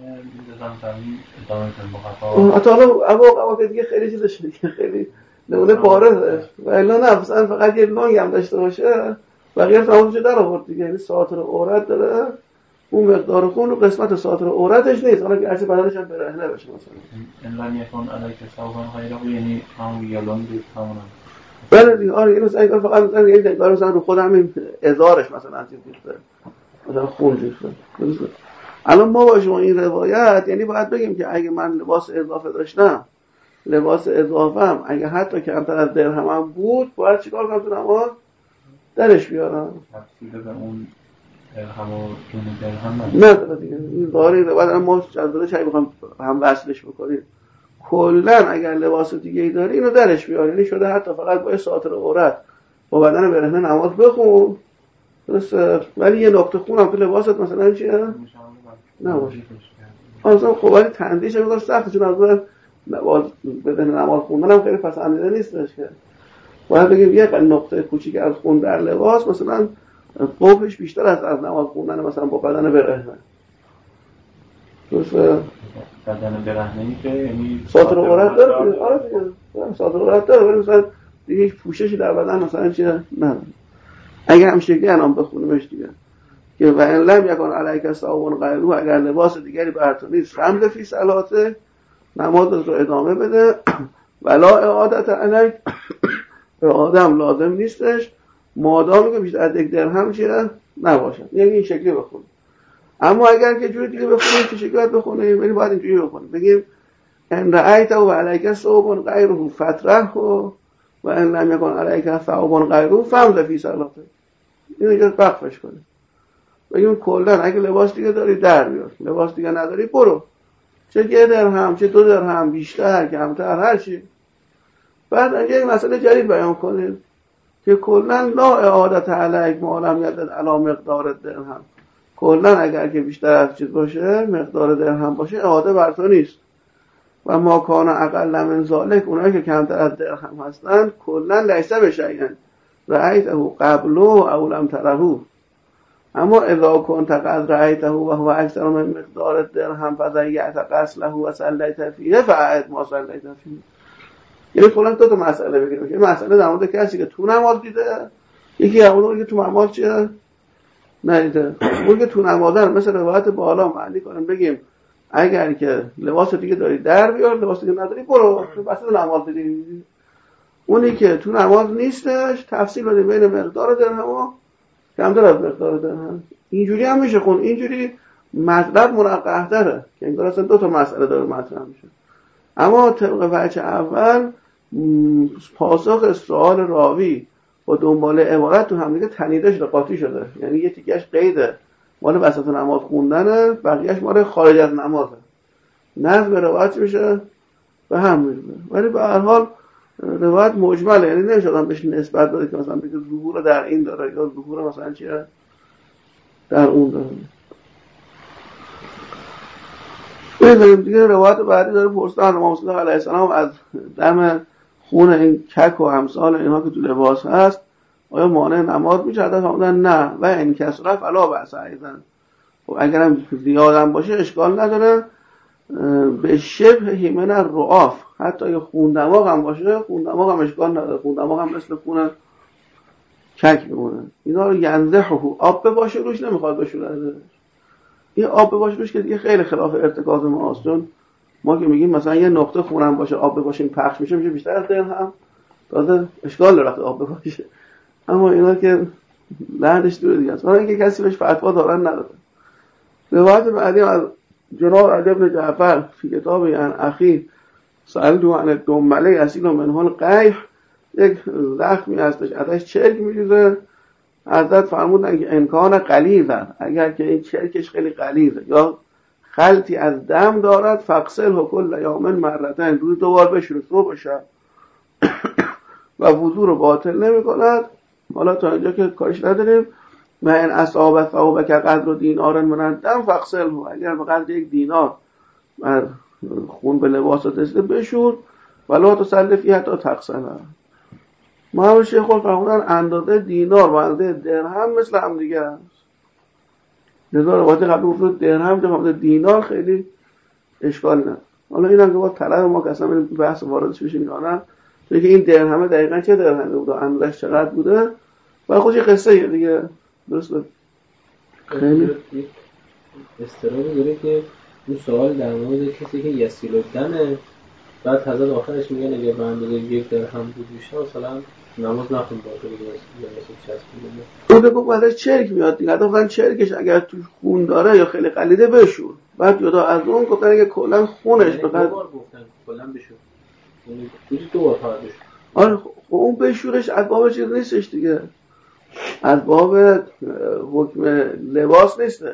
حتی حالا که دیگه خیلی چیزش دیگه خیلی نمونه بارزش و الا نه مثلا فقط یه لنگ هم داشته باشه بقیه تمامش در آورد دیگه. یعنی ساتر عورت داره اون مقدار خون رو قسمت ساتر عورتش نیست، حالا که هرچی بدنش هم برهنه بشه مثلا
این یکون علیک ثوبان غیره، یعنی همون یالون دید همون
بله دیگه. آره اینو سعی کن فقط مثلا یه دقیقه مثلا رو خودم این ازارش مثلا چیز دیگه مثلا خون ریخته. الان ما با شما این روایت یعنی باید بگیم که اگه من لباس اضافه داشتم، لباس اضافه‌ام اگه حتی کمتر از درهم بود، باید چیکار کنم تو نماز؟ درش بیارم.
تفصیل به اون درهم و دون درهم
نداره دیگه. این داره روایت ما از داره چایی بخوام هم وصلش بکنیم. کلا اگر لباس دیگه ای داری اینو درش بیار، یعنی شده حتی فقط با ساتر عورت با بدن برهنه نماز بخون، درسته؟ ولی یه نقطه خون هم تو لباست مثلا چیه؟ نباشه. اصلا خب ولی تندیش مقدار سخته، چون اصلا بدن نماز خوندن هم خیلی پسندیده نیستش که باید بگیم یه نقطه کوچیک از خون در لباس مثلا قوفش بیشتر از نماز خوندن مثلا با بدن برهنه. درسته؟
بدن برهنه‌ای که یعنی
ساتر عورت داره. آره دیگه ساتر عورت داره، ولی مثلا دیگه هیچ پوششی در بدن مثلا چیه نداره. اگه هم شکلی انام بخونیمش دیگه که و ان لم یکن علیک ثوب غیره، اگر لباس دیگری بر تو نیست، فمد فی صلاته، نمازت رو ادامه بده، ولا اعادت علیک، اعاده هم لازم نیستش مادامی که بیشتر از یک درهم چیه نباشه، یعنی این شکلی بخونی. اما اگر که جوری دیگه بخونیم چه شکلی بخونیم، یعنی باید اینجوری بخونیم، بگیم ان رأیته و علیک ثوب غیره فتره و ان لم یکن علیک ثوب غیره فمد فی صلاته. اینو اینجا وقفش کنیم، بگیم کلا اگه لباس دیگه داری در بیار، لباس دیگه نداری برو، چه یه درهم چه 2 درهم بیشتر کمتر هر چی. بعد اگه این مسئله جدید بیان کنیم که کلا لا اعادت علیک ما لم یزد علی مقدار درهم، کلا اگر که بیشتر از چیز باشه مقدار درهم باشه اعاده بر تو نیست. و ما کان اقل من ذلک، اونایی که کمتر از درهم هستن کلا لیس بشیئا رأیته قبل او لم تره، اما اذا كنت قد رأيته وهو اکثر من مقدار الدرهم فضيعت غسله و صليت فيه فاعد ما صليت فيه. یعنی کلا دو تا مسئله بگیریم. یه مسئله در مورد کسی که تو نماز دیده، یکی اون که تو نماز چیه ندیده. اون که تو نماز مثل روایت بالا معنی کنیم، بگیم اگر که لباس دیگه داری در بیار، لباس دیگه نداری برو بس نماز بدی. اونی که تو نماز نیستش تفصیل بده بین مقدار درهم و کمتر از مقدار درهم. اینجوری هم میشه خون، اینجوری مطلب مرقح داره که انگار اصلا دو تا مسئله داره مطرح میشه. اما طبق وجه اول پاسخ سوال راوی با دنبال عبارت تو هم دیگه تنیده شده، قاطی شده. یعنی یه تیکش قیده مال وسط نماز خوندنه، بقیهش مال خارج از نمازه. نظم روایت میشه به هم میشه. ولی به هر حال روایت مجمله، یعنی نمیشه بهش نسبت داده که مثلا بگه ظهور در این داره یا ظهور مثلا چیه در اون داره. ببینیم دیگه روایت بعدی داره پرسیدن امام صادق علیه السلام از دم خون این کک و امثال اینها که تو لباس هست آیا مانع نماز میشه؟ حضرت فرمودن نه و این کسرت فلا بأس ایضا. و اگرم زیادم باشه اشکال نداره، به شبه من الرعاف، حتی اگه خون دماغ هم باشه، خون دماغ هم اشکال نداره، خون دماغ هم مثل خون کک میمونه. اینا رو ینزحه، آب باشه روش نمیخواد بشوره. این آب باشه روش که دیگه خیلی خلاف ارتکاز ماست، چون ما که میگیم مثلا یه نقطه خونم باشه آب باشه این پخش میشه بیشتر از درهم، تازه اشکال داره وقتی آب باشه. اما اینا که لعنش دور دیگه است. اون اینکه کسی بهش فتوا دارن نداره. روایت بعدی از جناب علی بن جعفر فی کتاب عن اخی سألته عن الدمله یسیل منه القیح، یک زخمی هستش ازش چرک میریزه. حضرت فرمودن که امکان غلیظه، اگر که این چرکش خیلی غلیظه یا خلطی از دم دارد فغسله کل یوم مرتين، روز 2 بار بشوره صبح و شب و وضو رو باطل نمی‌کند. حالا تا اینجا که کارش نداریم. و این اصابه ثوبه که قدر دینار من الدم فغسله، اگر به قدر 1 دینار بر خون به لباس دسته بشور ولا تصلی فیه حتی تغسله. محمد شیخ خود فرمودن اندازه دینار و اندازه درهم مثل هم دیگه است. نظر وقتی قبل گفت درهم که فرمودن دینار خیلی اشکال نداره. حالا اینم که با طلب ما که اصلا این بحث واردش بشیم یا نه، چون که این درهمه دقیقاً چه درهمی بوده، اندازش چقدر بوده و خودش قصه دیگه. درسته خیلی
استرابی داره که اون سوال در مورد کسی که یسیل الدمه، بعد حضرت آخرش میگن اگر به اندازه 1 درهم بود بیشتر مثلا نماز نخون باشه دیگه
اون بگو بعدش چرک میاد دیگه. حتی چرکش اگر توش خون داره یا خیلی قلیده بشور. بعد جدا از اون گفتن اگه کلا خونش
یعنی
بخواد
2 بار گفتن کلا بشور، یعنی روزی 2 بار فقط بشور.
آره اون بشورش از باب چیز نیستش دیگه، از باب حکم لباس نیسته.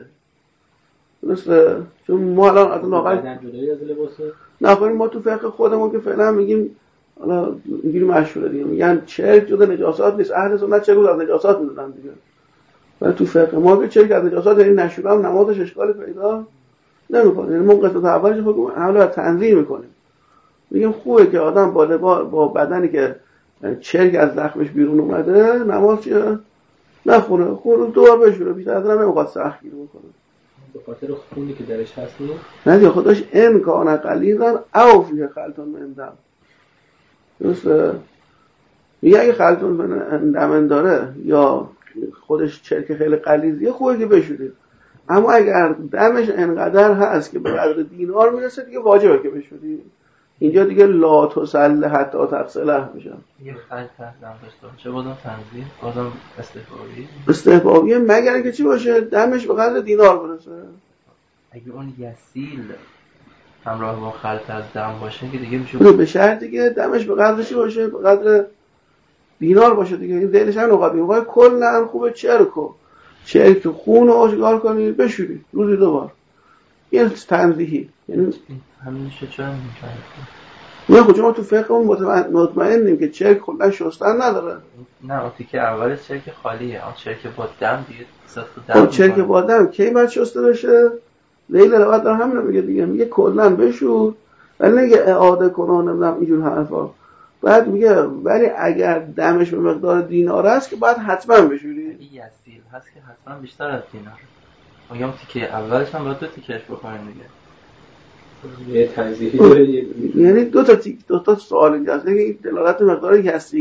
درسته؟ چون ما الان از واقعا
بدن جدایی از لباسه.
نه خب ما تو فقه خودمون که فعلا میگیم حالا اینجوری مشهوره دیگه، میگن چرک جدا نجاسات نیست. اهل سنت چرک از نجاسات میدونن دیگه. ولی تو فقه ما که چرک از نجاسات یعنی نشورم نمازش اشکال پیدا نمیکنه. یعنی ما قسمت اولش حکم حالا تنظیم میکنیم. میگیم خوبه که آدم با بدنی که چرک از زخمش بیرون اومده نماز چیه نخونه، خون 2 بار بشوره، بیشتر از اون نمیخواد سخت گیر بکنه.
به خاطر خونی که درش هست
نه دیگه خودش امکان قلیزن او فیه خلطان من دم. درسته؟ میگه اگه خلطان من دم داره یا خودش چرک خیلی قلیزیه خوبه که بشورید، اما اگر دمش انقدر هست که به قدر دینار میرسه دیگه واجبه که بشورید. اینجا دیگه لا تسل حتی تغسله میشه.
یه خلط دم داشته باشه بازم تنظیم، بازم
استحبابیه مگر اینکه چی باشه دمش به قدر دینار برسه.
اگه اون یسیل همراه با خلط از دم باشه که دیگه میشه
به شرطی که دمش به قدر چی باشه، به قدر دینار باشه دیگه. این دلش هم نقاط میگه کلا خوبه چرک خون رو آشکار کنی بشوری روزی 2 بار. این تنزیهی یعنی
همینشه. چرا
نه خود ما تو فقه مطمئنیم که چرک کلا شستن نداره.
نه اون تیکه اولش چرک خالیه، اون چرک با دم دیگه صدق دم.
چرک با دم کی باید شسته بشه؟ لیل روایت داره همین رو میگه دیگه، میگه کلا بشور ولی نگه اعاده کنه نمیدونم اینجور حرفا. بعد میگه ولی اگر دمش به مقدار دینار است که باید حتما بشوری.
اگه یسیل هست که حتما بیشتر از دینار. میگم تیکه اولش هم باید 2 تیکهش بکنیم دیگه.
یه تنزیهی داره.
یعنی 2 تا سوال اینجا هست. این دلالت مقدار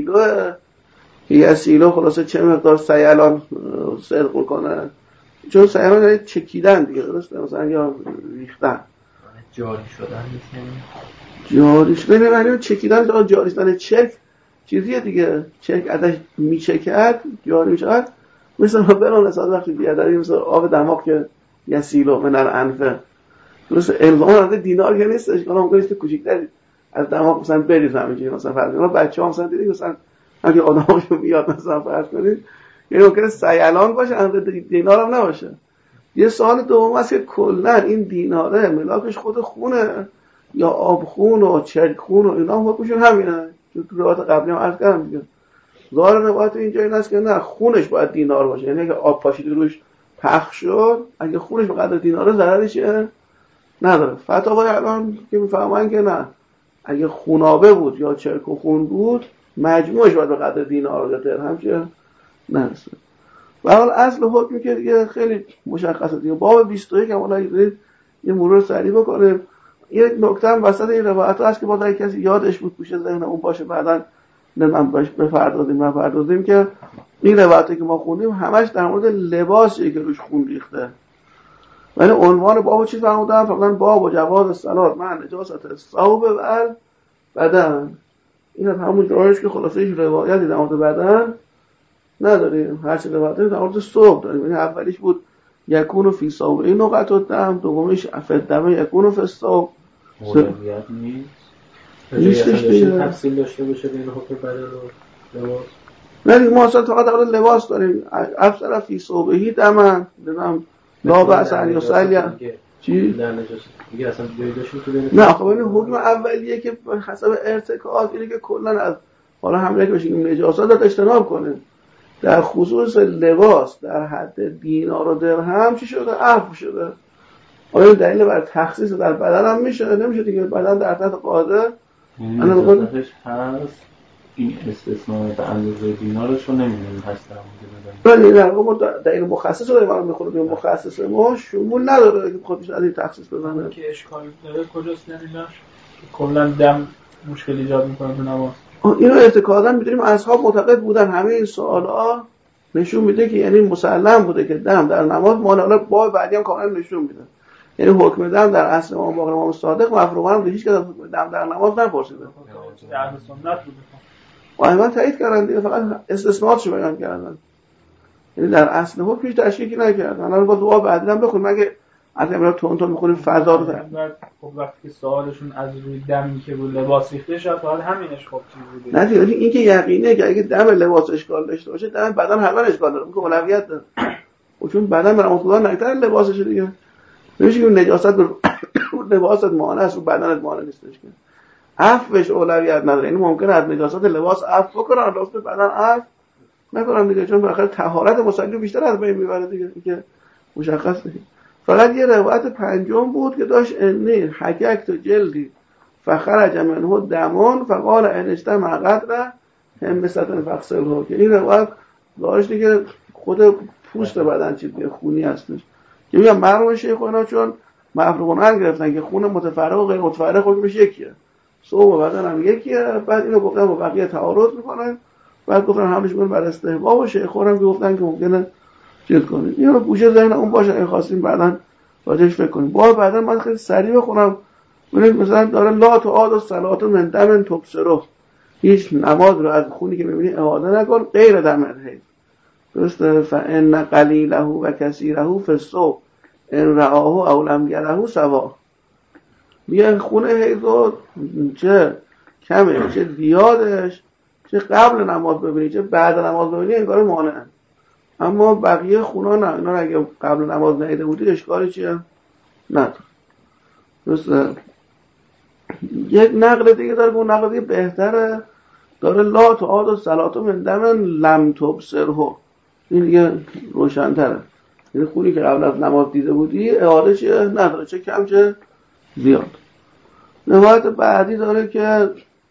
یسیلو خلاصه چه مقدار سیلان صدق میکنه، چون سیلان یعنی چکیدن دیگه. درسته؟ مثلا یا ریختن
جاری شدن نیست.
جاری شدن یعنی چکیدن. جاری شدن چرک چیزیه دیگه. چرک ازش میچکد جاری میشود. مثلا برون اصلا وقتی بیادری مثلا آب دماغ که یسیلو من الانفه. درسته؟ الزام از دینار که نیستش. حالا ممکنه است کوچیک‌تر از دماغ مثلا بریز همینجوری مثلا فرض کنید بچه‌ها مثلا دیدید مثلا اگه آدماشو میاد مثلا فرض کنید یعنی ممکنه سیلان باشه اندازه دینار هم نباشه. یه سوال دوم است که کلا این دیناره ملاکش خود خونه یا آب خون و چرک خون و اینا حکمشون همینه. تو روایت قبلی هم عرض کردم دیگه. ظاهر روایت اینجا این است که نه خونش باید دینار باشه، یعنی اگه آب پاشید روش پخش شد اگه خونش به قدر دیناره ضرری چیه نداره. فتاوای الان که میفهمن که نه اگه خونابه بود یا چرک و خون بود مجموعش باید به قدر دینار یا درهم چه نرسه. و حال اصل حکمی که دیگه خیلی مشخصه دیگه. باب 21 هم حالا یه مرور سریع بکنیم. یک نکته هم وسط این روایت هست که باید اگه کسی یادش بود پوشه ذهن اون باشه بعداً نمیدونم باش بپردازیم که این روایتی که ما خوندیم همش در مورد لباسیه که روش خون ریخته. ولی عنوان باب چی فرمودن؟ فرمودن باب و جواز الصلات مع نجاست الثوب و بدن. این همون جایش که خلاصه هیچ روایتی در مورد بدن نداریم، هر چه روایتی در مورد ثوب داریم. یعنی اولیش بود یکون فی ثوب این نقطه الدم، دومیش افدمه یکون فی الثوب.
مولویت نیستش دیگه تفصیل داشته باشه بین حکم بدن و لباس.
نه دیگه ما اصلا فقط در مورد لباس داریم. افسر فی ثوبهی دمن بدم لا بأس ان یصلی چی؟
دیگه اصلا جایی داشتیم تو بین.
نه خب این حکم اولیه که حسب ارتکاز اینه که کلا از حالا همین که بشیم نجاسات اجتناب کنه. در خصوص لباس در حد دینار و درهم چی شده؟ عفو شده. آیا دلیل بر تخصیص در بدن هم میشه؟ نمیشه دیگه. بدن در تحت قاعده
انا نجاساتش هست. این استثناء به اندازه دینارشو نمیدونیم هست در
ولی در واقع دلیل مخصص رو داریم میخوره. به مخصص ما شمول نداره که خودش از این تخصیص بزنه.
که اشکال داره کجاست دلیلش؟ کلا دم مشکل ایجاد میکنه تو نماز.
اینو اعتقادا می‌دونیم اصحاب معتقد بودن همه این سوالا نشون میده که یعنی مسلم بوده که دم در نماز حالا باب بعدی هم کاملا نشون میده، یعنی حکم دم در اصل امام باقر امام صادق مفروغا هم هیچ کس دم در نماز نپرسیده.
اهل سنت بوده.
آیمان تایید کردن دیگه، فقط استثناءاتش بیان کردن، یعنی در اصل حکمش تشکیک نکردن. الان با دعا بعدی هم بخون، مگه از امروز تون می‌خونیم فضا رو
خب وقتی که سوالشون از روی دمی که رو لباس ریخته شد، حالا همینش خب چیز بوده.
نه دیگه این که یقینه که اگه دم لباس اشکال داشته باشه دم بدن حتما اشکال داره، که اولویت داره. چون بدن برام خدا نگذره لباسش دیگه. نمیشه که نجاست رو لباست مانع است و بدنت مانع نیستش که. عفوش اولویت نداره. یعنی ممکنه از نجاست لباس عفو بکنن، لباس بدن عفو نکنن دیگه، چون بالاخره طهارت مصلی بیشتر از بین میبره دیگه، که مشخص دیگه. فقط یه روایت پنجم بود که داشت انی حکک تو جلدی فخرج منه دمون فقال انجتمع قدره همستن فغسله، که این روایت داشتی که خود پوست بدن چیزی خونی هستش، که میگم مرحوم شیخ اینا چون مفروغون گرفتن که خون متفرق و غیر متفرق حکمش یکیه، صوب بدن هم یکیه. بعد اینو گفتن با بقیه تعارض میکنن، بعد گفتن همش میگن بر استحباب و شیخ هم گفتن که ممکنه چیز کنید. اینو گوشه ذهن اون باشه، اگه خواستیم بعداً راجعش فکر کنیم. بعدا من خیلی سریع بخونم. ببینید مثلا داره لا تعاد الصلاه من دم تبصره، هیچ نماز رو از خونی که می‌بینی اعاده نکن غیر دم حیض. درسته؟ فان قلیله و کثیره فی الصوم ان رآه او لم یره سوا. میگه خون حیض چه کمه چه زیادش، چه قبل نماز ببینی چه بعد نماز ببینی انگار مانعه. اما بقیه خونا نه، اینا اگه قبل نماز ندیده بودی اشکالی چیه؟ نداره. درسته؟ یک نقل دیگه داره، اون نقل دیگه بهتره، داره لا تعاد الصلاه من دم لم تبصره. این دیگه روشن‌تره، یعنی خونی که قبل از نماز دیده بودی اعاده چیه؟ نداره، چه کم چه زیاد. روایت بعدی داره که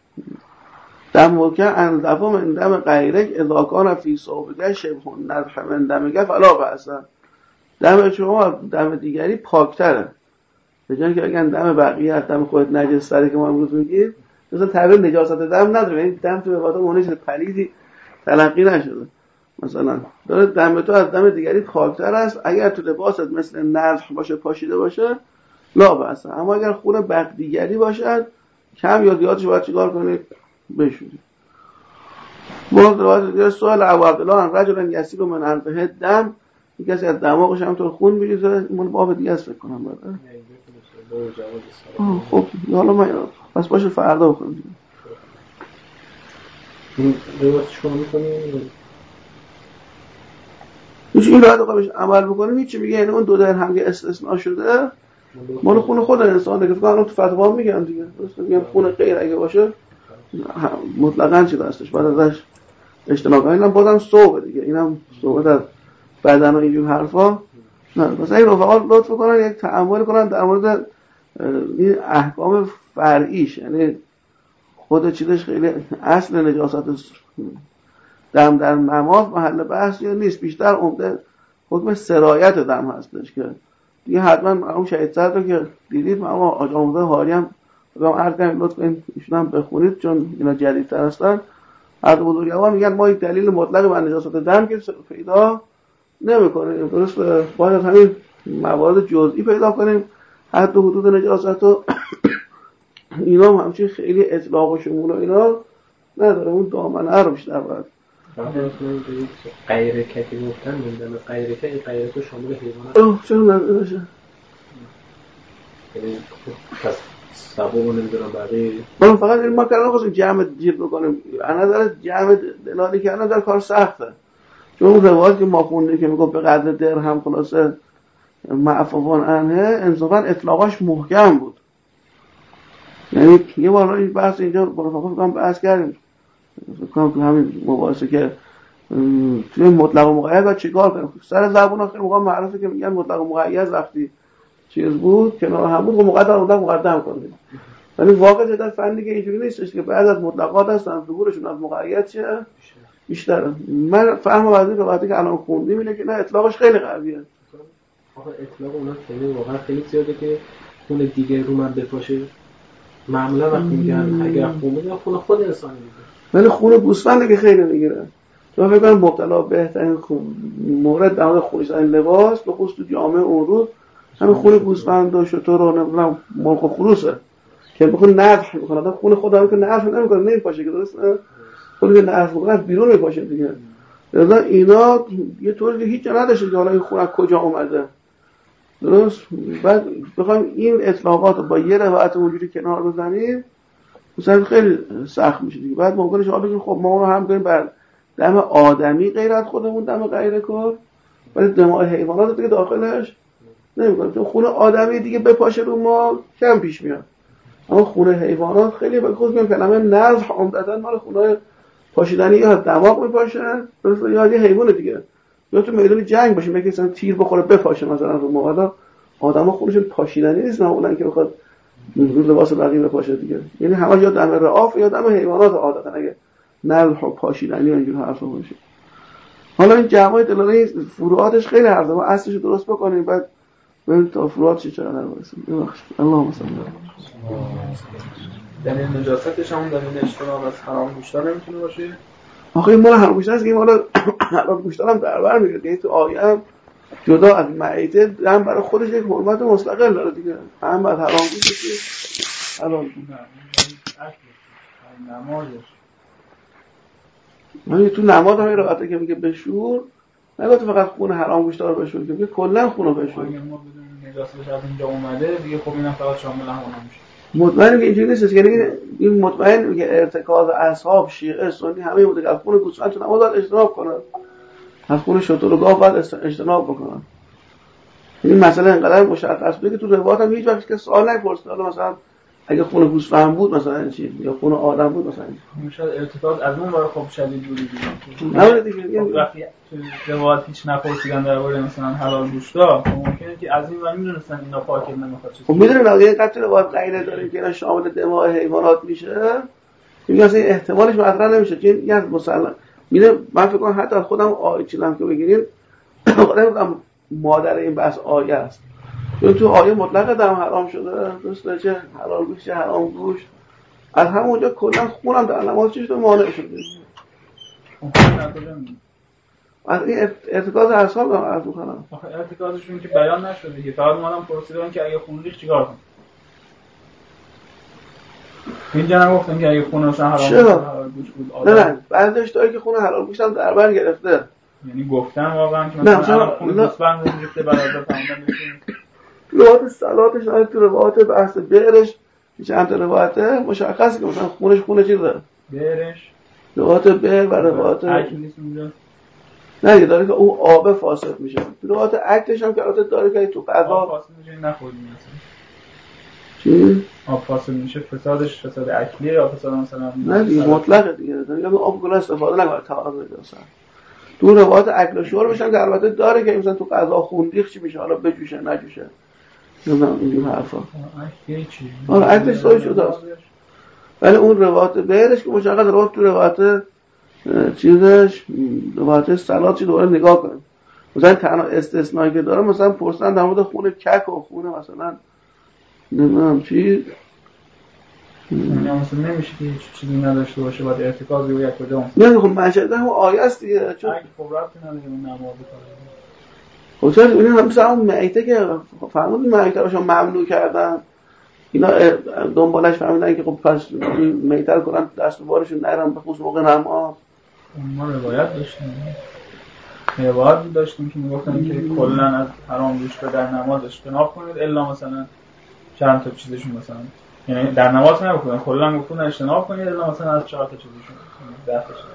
دم که انضف من دم غیرک اذا کان فی صوبک شبه نضح من دمک فلا بأس. دم شما دم دیگری پاکتره، به جای که بگن دم بقیه از دم خودت نجس‌تره که ما امروز میگیم، مثلا تعبیر نجاست دم نداره، یعنی دم تو عبادت مونیش پلیدی تلقی نشده. مثلا داره دم تو از دم دیگری پاکتر است، اگر تو لباست مثل نضح باشه پاشیده باشه لا بأس، اما اگر خون بق دیگری باشد کم یا زیادش باید چیکار کنید؟ بشورید. باز روایت دیگه سوال ابو عبدالله رجل یسیل من انفه دم، کسی از دماغش همونطور خون میریزه. من باب دیگه است فکر کنم بعد. خب حالا من بس باشه فردا بخونیم.
این روایت شما می‌کنیم
این روایت قابلش عمل بکنیم هیچی میگه، یعنی اون 2 درهم که استثناء شده مال خون خود انسان دیگه. فکر کنم تو فتوا میگم دیگه، درست میگم خون غیر اگه باشه مطلقاً چیز هستش، بعد ازش اجتناب کنیم. اینم بازم صوبه دیگه، اینم صحبت از بدن و اینجور حرفا نه. مثلا این رفقا لطف کنن یک تأمل کنن در مورد این احکام فرعیش، یعنی خود چیزش خیلی اصل نجاست دم در نماز محل بحث یا نیست، بیشتر عمده حکم سرایت دم هستش که دیگه حتما اون شهید صدر رو که دیدید، اما آقا آموزه هاری هم عرض کنیم لطف کنیم ایشون هم بخونید چون اینا جدیدتر هستن. هر دو بزرگوار میگن ما یک دلیل مطلق بر نجاست دم که پیدا نمی‌کنیم، درست باید همین موارد جزئی پیدا کنیم. حد و حدود نجاست و اینا هم همچین خیلی اطلاق و شمول و اینا نداره، اون دامنه رو بیشتر باید
غیرکه که گفتن میدن غیرکه شامل حیوانات
چرا نداره
یعنی پس سبب نمیدونم بقیه
من فقط این ما کردن خواستیم جمع جیر بکنیم. انا داره جمع دلالی کردن در کار سخته، چون اون روایت که ما خوندیم که میگفت به قدر درهم خلاصه معفوان عنه انصافا اطلاقاش محکم بود. یعنی یه بار این بحث اینجا برای بحث کردیم فکر کنم همین مباحثه که توی مطلق و مقید باید چیکار کنیم. سر زبون خیلی موقع معروفه که میگن مطلق و مقید وقتی چیز بود کنار هم بود مقدم کنیم، ولی واقعا در فنی که اینجوری نیستش که بعد از مطلقات هستن ظهورشون از مقید چه بیشتره. من فهم وظیفه رو وقتی که الان خوندیم اینه که نه اطلاقش خیلی قویه.
آخه اطلاق اونا خیلی واقعا خیلی زیاده که خون دیگه رو من بپاشه. معمولا وقتی میگن اگر خون میگن خون خود انسان میگه،
ولی خون گوسفند که خیلی میگیره. تو فکر کنم مبتلا بهترین مورد در مورد خونریزی لباس به خصوص تو جامعه اون روز همین خون گوسفند و شتر و نمیدونم مرغ و خروسه که بخون نذر میکنه. آدم خون خودم که نذر نمیکنه نمیپاشه که درسته، خودی که نذر میکنه بیرون میپاشه دیگه. لذا اینا یه طوری که هیچ جا نداشته که حالا این خون از کجا اومده. درست بعد بخوایم این اطلاقات رو با یه روایت اونجوری کنار بزنیم مثلا خیلی سخت میشه دیگه. بعد ممکنه شما بگید خب ما اون رو هم کنیم بر دم آدمی غیر از خودمون دم غیر کن، ولی دماء حیوانات دیگه داخلش نمی‌کنیم، چون خون آدمی دیگه بپاشه رو ما کم پیش میاد، اما خون حیوانات خیلی به خصوص کلمه نزح عمدتاً مال خونای پاشیدنی یا دماغ میپاشه یا یه حیوان دیگه، یا تو میدون جنگ باشه میگه مثلا تیر بخوره بپاشه مثلا رو ما. آدما خونشون پاشیدنی نیست معمولا که بخواد رو لباس بقیه بپاشه دیگه، یعنی همه یا دم رعاف یا دم حیوانات عادتا اگه نزح و پاشیدنی و اینجور حرفا باشه. حالا این جمعای دلاره فروعاتش خیلی حرفه، ما اصلش رو درست بکنیم بعد بریم تا فروعاتش چقدر برسیم. ببخشید اللهم صل علی
دلیل نجاستش هم دلیل اجتناب از حرام گوشتار نمیتونه باشه.
آخه این مال حرام گوشتار است که این مال حلال گوشتار هم در بر میگیره، یعنی تو آیه هم جدا از معیته هم برای خودش یک حرمت مستقل داره دیگه، هم از حرام گوشت حلال
نمازش
من تو نماز هم راحته که میگه بشور، نگفت فقط خون حرام گوشتار بشور، که میگه کلا خونو بشور.
اگه ما بدون نجاستش از اینجا اومده دیگه خب اینم فقط شامل همون میشه.
مطمئن که اینجوری نیست، یعنی این مطمئن که ارتکاز اصحاب شیعه سنی همه بوده که از خون گوسفند تو نماز باید اجتناب کنن، از خون شتر و گاو باید اجتناب بکنن. این مسئله اینقدر مشخص بوده که تو روایات هم هیچ وقت که سوال نپرسیده حالا مثلا اگه خون گوسفند بود مثلا چی یا خون آدم بود مثلا
میشه ارتکاز از اون برای خب شدید بوده دیگه.
نه دیگه
وقتی تو روایات هیچ نپرسیدن درباره مثلا حلال گوشتا ممکنه که از این ولی میدونستن اینا پاکت نمیخواد چیزی.
خب میدونن اگه قطع روایت غیر داریم که اینا شامل دماء حیوانات میشه، این اصلا احتمالش مطرح نمیشه. این از مسلم میره. من فکر کنم حتی خودم آیه چیدم که بگیریم خودم مادر این بحث آیه است، چون تو آیه مطلق دم حرام شده، درسته، چه حلال گوشت چه حرام گوشت، از همونجا کلا خونم در نماز چیز مانع شده. از این ارتکاز اصحاب هم عرض می‌کنم.
آخه ارتکازشون که بیان نشده که فقط اومدن پرسیدن که اگه خون ریخت چیکار کنم. اینجا نگفتن که اگه خون مثلا حلال گوشت بود آدم.
نه بعضیش داره که خون حلال گوشت هم در بر گرفته.
یعنی گفتن واقعا که مثلا خون گوسفند ریخته برای فهمیدن میشه.
روایت صلاتش نه تو روایت بحث بیرش چند تا روایته مشخصه که مثلا خونش چیزه.
بیرش
روایت بیر و روایت
اکل نیست اونجا.
نه داره که اون آب فاسد میشه. روایت اکلش هم که البته داره که تو غذا
فاسد میشه نخوردیم مثلا.
چی؟
آب فاسد میشه فسادش فساد اکلیه یا فساد مثلا
نه دیگه مطلقه دیگه. داره که آب کلا استفاده نکنه تعارض مثلا. تو روایت اکل و شرب میشن که البته داره که مثلا تو غذا خون ریخت چی میشه حالا بجوشه نجوشه. نمیدونم این حرفا.
اکل چی؟
اکلش سوی شده است. ولی اون روایت بیرش که مشخص روایت تو روایت چیزش روایت صلات چی دوباره نگاه کنیم. مثلا تنها استثنایی که داره مثلا پرسن در مورد خون کک و خون مثلا نمیدونم چی
مثلا نمیشه که هیچ چیزی نداشته باشه باید ارتکاز یا کجا
نه خب مشهد هم آیه است دیگه چون
اگه خبرت نداره اون نماز
خب چرا این هم مثلا اون معیته که فرمودین معیته رو ممنوع کردن اینا دنبالش فهمیدن که خب پس معیته رو کنن دست و بارشون نرم به خصوص موقع نماز.
ما روایت داشتیم که میگفتن که کلا از حرام گوشت در نماز اجتناب کنید الا مثلا چند تا چیزشون مثلا یعنی در نماز نگفتن کلا گفتن اجتناب کنید الا مثلا از 4 تا چیزشون 10 تا چیزشون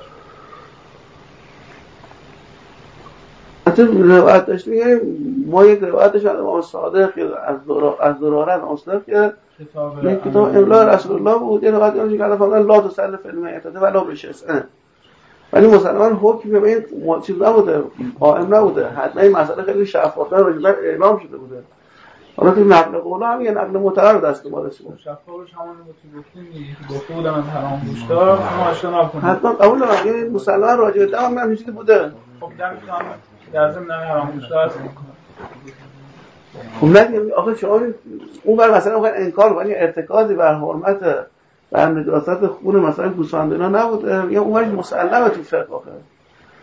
حتی روایت داشتیم یعنی ما یک روایتش از امام صادق از دراره اصلاف که یک کتاب املا رسول الله بود یه روایت اونجا که فرمودن لا تسلف المعتاد ولا بشسن، ولی مسلمان حکم به این چیز نبوده قائم نبوده، حتما این مسئله خیلی شفاف‌تر راجع اعلام شده بوده. حالا تو نقل قولا هم یه نقل متعارف دست ما رسید
شفافش همون بود که گفته بودن از حرام گوشتا ما اجتناب کنیم
حتما قبول دارم این مسلمان راجع به دم هم چیزی بوده.
خب دم در ضمن حرام گوشتا هست.
خب نه آخه شما اون بر مثلا میخواین انکار کنین ارتکازی بر حرمت بر نجاست خون مثلا گوسفند اینا نبوده یا اونش مسلمه تو فقه آخه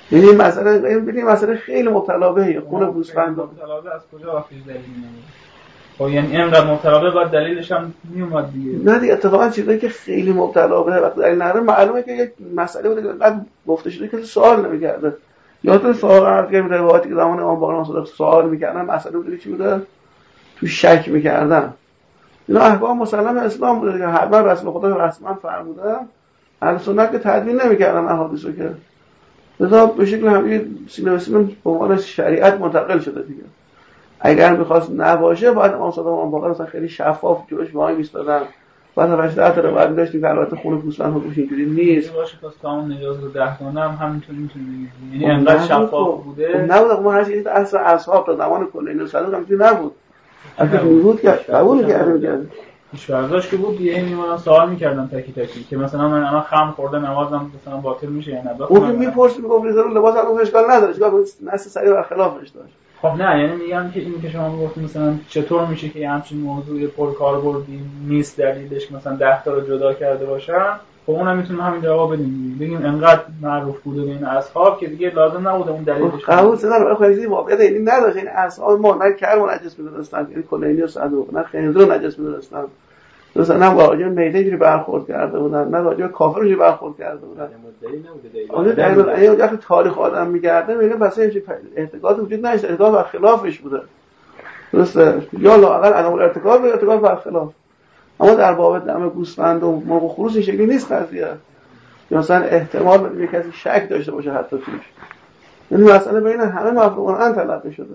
یعنی مثلا ببینید مثلا خیلی مبتلا بهه خون گوسفند
مبتلا به از کجا وقتی دلیل میاد خب یعنی اینقدر مبتلا به بعد دلیلش هم میومد دیگه
نه دیگه اتفاقا چیزایی که خیلی مبتلا به وقتی دلیل نداره معلومه که یک مسئله بوده بعد گفته شده که سوال نمی‌کرده یادتون سوال عرض کردم روایتی که زمان امام باقر صادق سوال می‌کردن مسئله بوده چی بوده تو شک می‌کردن اینا احکام مسلم اسلام بوده که حتما رسول خدا رسما فرموده اهل سنت که تدوین نمی‌کردن احادیثو که لذا به شکل همین سینه به سینه به عنوان شریعت منتقل شده دیگه اگر می‌خواست نباشه باید امام صادق امام باقر مثلا خیلی شفاف جلوش وای می‌ایستادن بعد رشته رو بعد داشتیم که البته خون گوسفند ها اینجوری نیست
باشه پس تا اون نجات رو 10 دانه هم همینطوری می‌تونیم بگیم یعنی انقدر شفاف بوده
نبود ما هر چیزی اصل اصحاب تا زمان کلینی صادق هم نبود اگه وجود کرد قبول کردیم
هیچ ورزش که بود دیگه میمونن سوال می‌کردن تکی تکی که مثلا من الان خم خورده نمازم مثلا باطل میشه یا نه
اون که میپرسید میگفت ریزه لباس هم اشکال نداره چیکار نص صحیح بر خلافش داشت
خب نه یعنی میگم که این که شما میگفتید مثلا چطور میشه که همچین موضوعی پرکاربردی نیست دلیلش مثلا 10 تا رو جدا کرده باشن خب اونم میتونیم همین جواب بدیم بگیم انقدر معروف بوده بین اصحاب که دیگه لازم نبوده اون دلیلش
قبول شدن خیلی واقعیت این نداشت این اصحاب ما نه کرم و نجس می‌دونستن یعنی کلینی و صدوق نه خنزر و نجس می‌دونستن مثلا نه واجب میده جوری برخورد کرده بودن نه واجب کافر جوری برخورد کرده بودن اون دلیل وقتی تاریخ آدم میگرده میگه بس این اعتقاد وجود نداشت اعتقاد بر خلافش بوده درسته یا لااقل عدم ارتکاب به اعتقاد بر خلاف اما در باب دم گوسفند و مرغ و خروس این شکلی نیست قضیه مثلا احتمال بده کسی شک داشته باشه حتی توش یعنی مسئله بین همه مفهوماً تلقی شده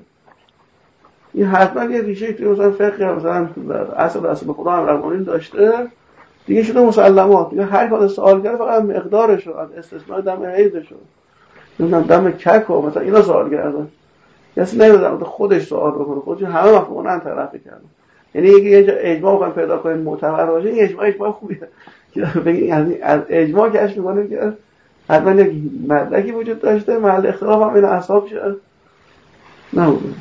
این حتما یه ریشه توی مثلا فقه مثلا اصل خدا هم رحمانی داشته دیگه شده مسلمات دیگه هر کار سوال کرده فقط مقدارش رو از استثناء دم حیضش رو نمیدونم دم کک و مثلا اینا سوال کرده کسی نمیدونم خودش سوال بکنه خودش همه مفهوماً تلقی کرده یعنی یه اجماع کنیم پیدا کنیم معتبر باشه این اجماع خوبیه یعنی از اجماع کشف می‌کنیم که حتما یک مدرکی وجود داشته محل اختلاف هم این اصحاب شه نبود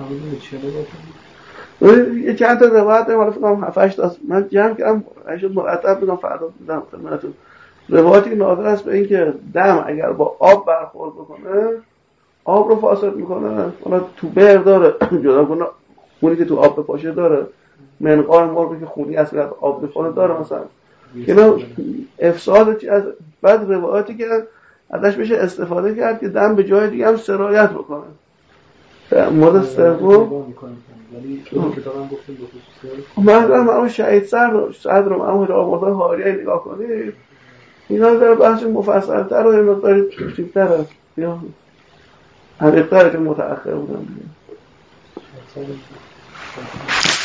یه چند تا روایت داریم حالا فکر کنم 7 تا من جمع کردم اگه مرتب بگم فردا میدم خدمتتون روایتی ناظر است به این که دم اگر با آب برخورد بکنه آب رو فاسد میکنه حالا تو بر داره جدا کنه خونی که تو آب بپاشه داره منقار مرغی که خونی اصلا آب بخوره داره مثلا اینا افساد چی از بعد روایتی که ازش بشه استفاده کرد که دم به جای دیگه هم سرایت بکنه مورد سوم
ولی تو کتابم گفتم
مثلا اون شهید صدر رو اون را آورده حاریه نگاه کنید اینا در بحث مفصل‌تر و یه مقدار چیزتره یا عمیق‌تر که متأخر بودن